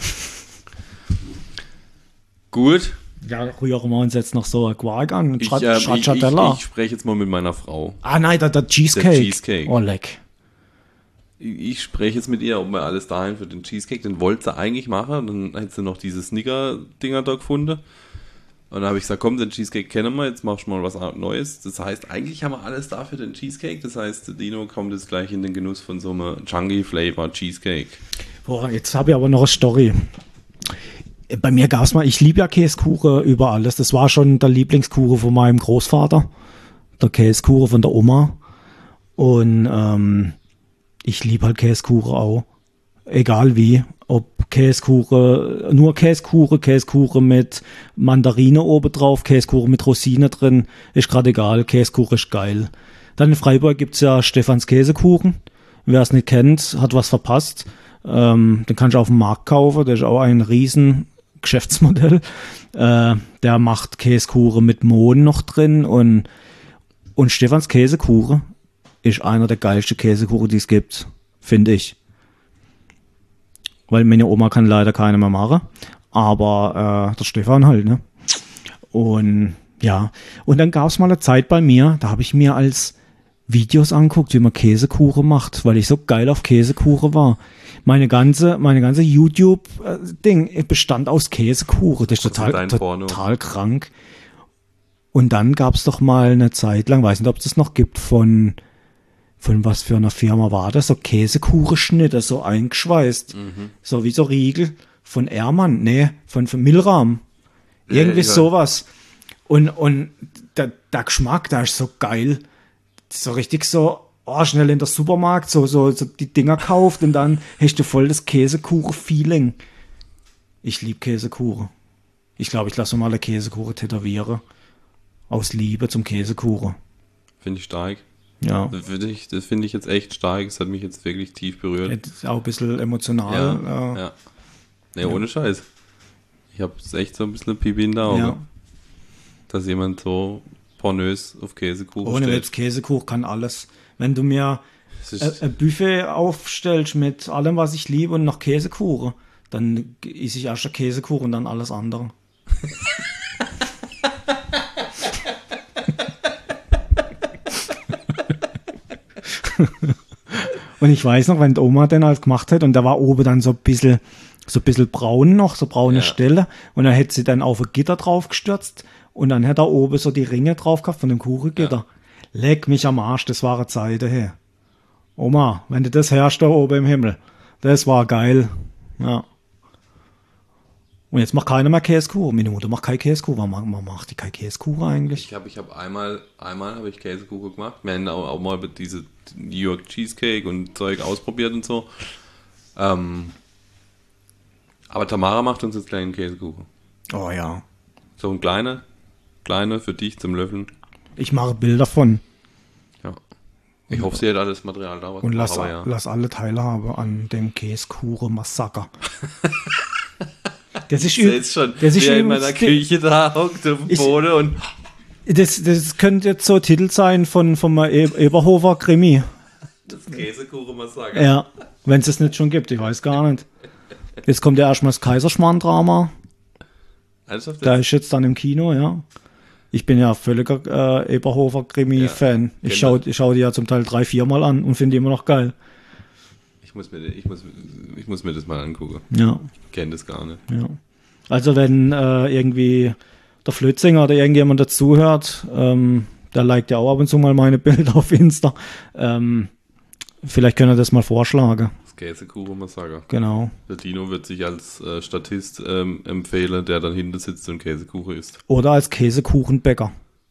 Gut. Ja, rühren wir uns jetzt noch so ein Quark an. Ich spreche jetzt mal mit meiner Frau. Ah nein, der Cheesecake. Der Cheesecake. Oh, leck. Ich spreche jetzt mit ihr, ob wir alles dahin für den Cheesecake, den wollte sie eigentlich machen. Dann hätte sie noch diese Snicker-Dinger da gefunden. Und dann habe ich gesagt, komm, den Cheesecake kennen wir, jetzt machst du mal was Neues. Das heißt, eigentlich haben wir alles da für den Cheesecake. Das heißt, der Dino kommt jetzt gleich in den Genuss von so einem Chunky Flavor Cheesecake. Boah, jetzt habe ich aber noch eine Story. Bei mir gab es mal, ich liebe ja Käsekuchen über alles. Das war schon der Lieblingskuchen von meinem Großvater. Der Käsekuchen von der Oma. Und ich liebe halt Käsekuchen auch. Egal wie. Ob Käsekuchen, nur Käsekuchen mit Mandarine oben drauf, Käsekuchen mit Rosine drin, ist gerade egal. Käsekuchen ist geil. Dann in Freiburg gibt es ja Stefans Käsekuchen. Wer es nicht kennt, hat was verpasst. Den kannst du auf dem Markt kaufen. Der ist auch ein riesen Geschäftsmodell. Der macht Käsekuchen mit Mohn noch drin und Stefans Käsekuchen ist einer der geilsten Käsekuchen, die es gibt, finde ich. Weil meine Oma kann leider keine mehr machen, aber der Stefan halt, ne? Und Ja, und dann gab es mal eine Zeit bei mir, da habe ich mir als Videos anguckt, wie man Käsekuchen macht, weil ich so geil auf Käsekuchen war. Meine ganze YouTube-Ding bestand aus Käsekuchen. Das ist total krank. Und dann gab es doch mal eine Zeit lang, weiß nicht, ob es das noch gibt, von was für einer Firma war das, so Käsekuchenschnitte, so eingeschweißt. So wie so Riegel von Ehrmann, nee, von Milram. Irgendwie sowas. Und der Geschmack, da ist so geil. So richtig so, schnell in der Supermarkt, so die Dinger kauft und dann hast du voll das Käsekuchen-Feeling. Ich liebe Käsekuchen. Ich glaube, ich lasse mal eine Käsekuchen tätowieren. Aus Liebe zum Käsekuchen. Finde ich stark. Ja. Das finde ich jetzt echt stark. Das hat mich jetzt wirklich tief berührt. Das ist auch ein bisschen emotional. Ja. Nee, ohne Scheiß. Ich habe echt so ein bisschen Pipi in der Augen. Ja. Dass jemand so pornös auf Käsekuchen Ohne steht. Witz, Käsekuchen kann alles. Wenn du mir ein Buffet aufstellst mit allem, was ich liebe und noch Käsekuchen, dann esse ich erst Käsekuchen und dann alles andere. Und ich weiß noch, wenn die Oma den halt gemacht hat und da war oben dann so ein bisschen braun noch, so braune Stelle und dann hätte sie dann auf ein Gitter drauf gestürzt und dann hat er oben so die Ringe drauf gehabt von dem Kuchengitter. Ja. Leck mich am Arsch, das war eine Zeit her. Oma, wenn du das herrschst da oben im Himmel, das war geil. Ja. Und jetzt macht keiner mehr Käsekuchen. Meine Mutter macht keinen Käsekuchen. Warum macht die keinen Käsekuchen eigentlich? Ich habe einmal habe ich Käsekuchen gemacht. Wir haben auch mal diese New York Cheesecake und Zeug ausprobiert und so. Aber Tamara macht uns jetzt gleich einen Käsekuchen. Oh ja. So ein kleiner für dich zum Löffeln. Ich mache Bilder von. Ja. Ich hoffe, sie hat alles Material da. Und lass alle teilhaben an dem Käsekuchen-Massaker. Das ist schon, das ist in meiner Küche da hockt auf dem Boden und das könnte jetzt so ein Titel sein vom Eberhofer Krimi. Das Käsekuchen-Massaker. Ja, wenn es nicht schon gibt, ich weiß gar nicht. Jetzt kommt ja erstmal das Kaiserschmarrn-Drama. Da ist jetzt dann im Kino, ja. Ich bin ja völliger Eberhofer Krimi-Fan. Ja, ich schau die ja zum Teil 3-4 Mal an und finde die immer noch geil. Ich muss mir das mal angucken. Ja. Ich kenne das gar nicht. Ja. Also wenn irgendwie der Flötzinger oder irgendjemand dazuhört, der liked ja auch ab und zu mal meine Bilder auf Insta. Vielleicht können wir das mal vorschlagen. Das Käsekuchen-Massaker. Genau. Der Dino wird sich als Statist empfehlen, der dann hinten sitzt und Käsekuchen isst. Oder als Käsekuchenbäcker.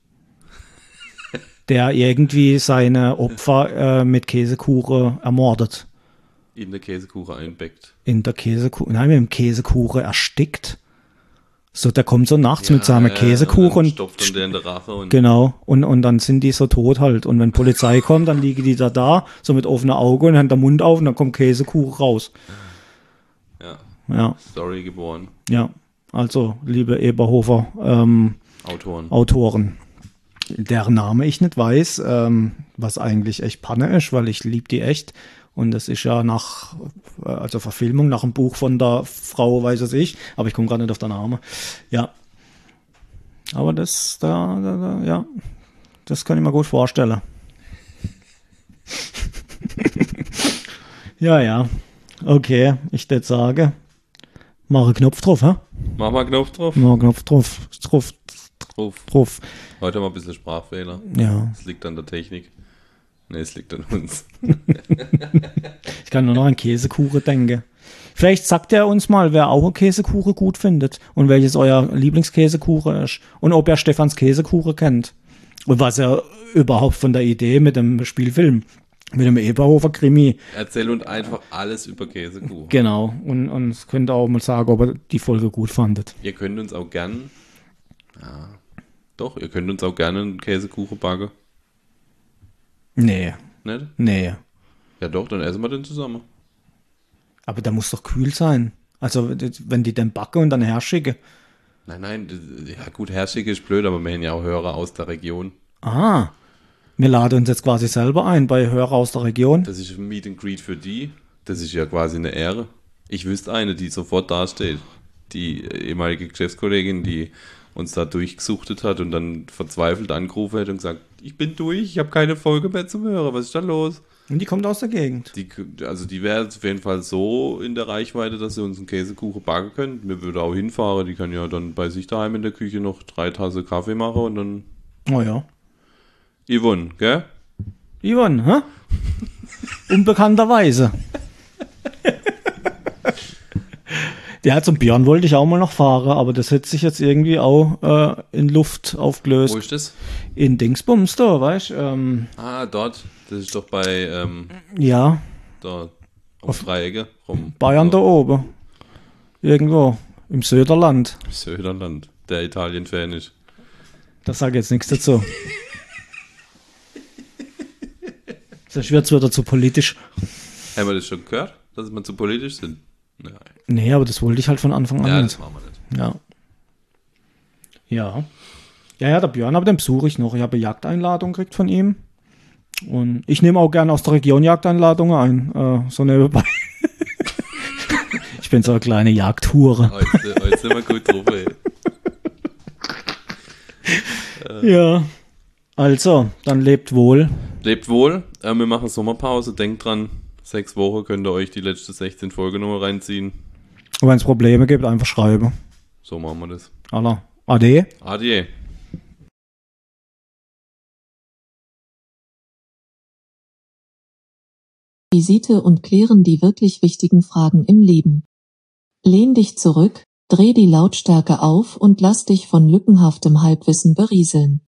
Der irgendwie seine Opfer mit Käsekuchen ermordet. In der Käsekuchen einbeckt. Mit dem Käsekuchen erstickt. So, der kommt so nachts mit seinem Käsekuchen und stopft dann der in der Rache. Und genau, und dann sind die so tot halt. Und wenn Polizei kommt, dann liegen die da, so mit offener Auge und haben den Mund auf und dann kommt Käsekuchen raus. Ja. Story geboren. Ja, also, liebe Eberhofer Autoren, deren Name ich nicht weiß, was eigentlich echt Panne ist, weil ich liebe die echt. Und das ist ja Verfilmung nach einem Buch von der Frau, weiß es ich, aber ich komme gerade nicht auf den Namen. Ja. Aber das kann ich mir gut vorstellen. Ja. Okay, ich würde sagen, mache Knopf drauf, hä? Mach mal Knopf drauf. Drauf. Heute mal ein bisschen Sprachfehler. Ja. Das liegt an der Technik. Nee, es liegt an uns. Ich kann nur noch an Käsekuchen denken. Vielleicht sagt er uns mal, wer auch einen Käsekuchen gut findet und welches euer Lieblingskäsekuchen ist und ob er Stefans Käsekuchen kennt und was er überhaupt von der Idee mit dem Spielfilm, mit dem Eberhofer Krimi. Erzähl uns einfach alles über Käsekuchen. Genau, und könnt auch mal sagen, ob ihr die Folge gut fandet. Ihr könnt uns auch gern, ihr könnt uns auch gerne einen Käsekuchen backen. Nee. Nicht? Nee. Ja doch, dann essen wir den zusammen. Aber der muss doch kühl sein. Also, wenn die den backen und dann herschicken. Nein, ja gut, herschicken ist blöd, aber wir haben ja auch Hörer aus der Region. Ah, wir laden uns jetzt quasi selber ein bei Hörer aus der Region. Das ist ein Meet and Greet für die. Das ist ja quasi eine Ehre. Ich wüsste eine, die sofort dasteht. Die ehemalige Geschäftskollegin, die uns da durchgesuchtet hat und dann verzweifelt angerufen hat und gesagt, ich bin durch, ich habe keine Folge mehr zum Hören, was ist da los? Und die kommt aus der Gegend. Die wäre auf jeden Fall so in der Reichweite, dass sie uns einen Käsekuchen backen können. Mir würde auch hinfahren, die kann ja dann bei sich daheim in der Küche noch 3 Tassen Kaffee machen und dann... Oh ja. Yvonne, gell? Yvonne, hä? Unbekannterweise. Ja, zum Björn wollte ich auch mal noch fahren, aber das hat sich jetzt irgendwie auch in Luft aufgelöst. Wo ist das? In Dingsbums da, weißt du? Dort. Das ist doch bei, Ja, da auf Dreiecke rum. Bayern da oben. Irgendwo. Im Söderland. Söderland, der Italien-Fan ist. Da sage ich jetzt nichts dazu. Das wird wieder zu politisch. Haben wir das schon gehört, dass wir zu politisch sind? Nein. Nee, aber das wollte ich halt von Anfang an Ja, nicht. das machen wir nicht. Ja. Ja. Ja, der Björn, aber den besuche ich noch. Ich habe eine Jagdeinladung gekriegt von ihm. Und ich nehme auch gerne aus der Region Jagdeinladungen ein. So nebenbei. Ich bin so eine kleine Jagdhure. Heute sind wir gut drauf, ey. Ja. Also, dann lebt wohl. Lebt wohl. Wir machen Sommerpause. Denkt dran, 6 Wochen könnt ihr euch die letzte 16 Folge nochmal reinziehen. Und wenn es Probleme gibt, einfach schreiben. So machen wir das. Allah. Ade. Adieu. Visite und klären die wirklich wichtigen Fragen im Leben. Lehn dich zurück, dreh die Lautstärke auf und lass dich von lückenhaftem Halbwissen berieseln.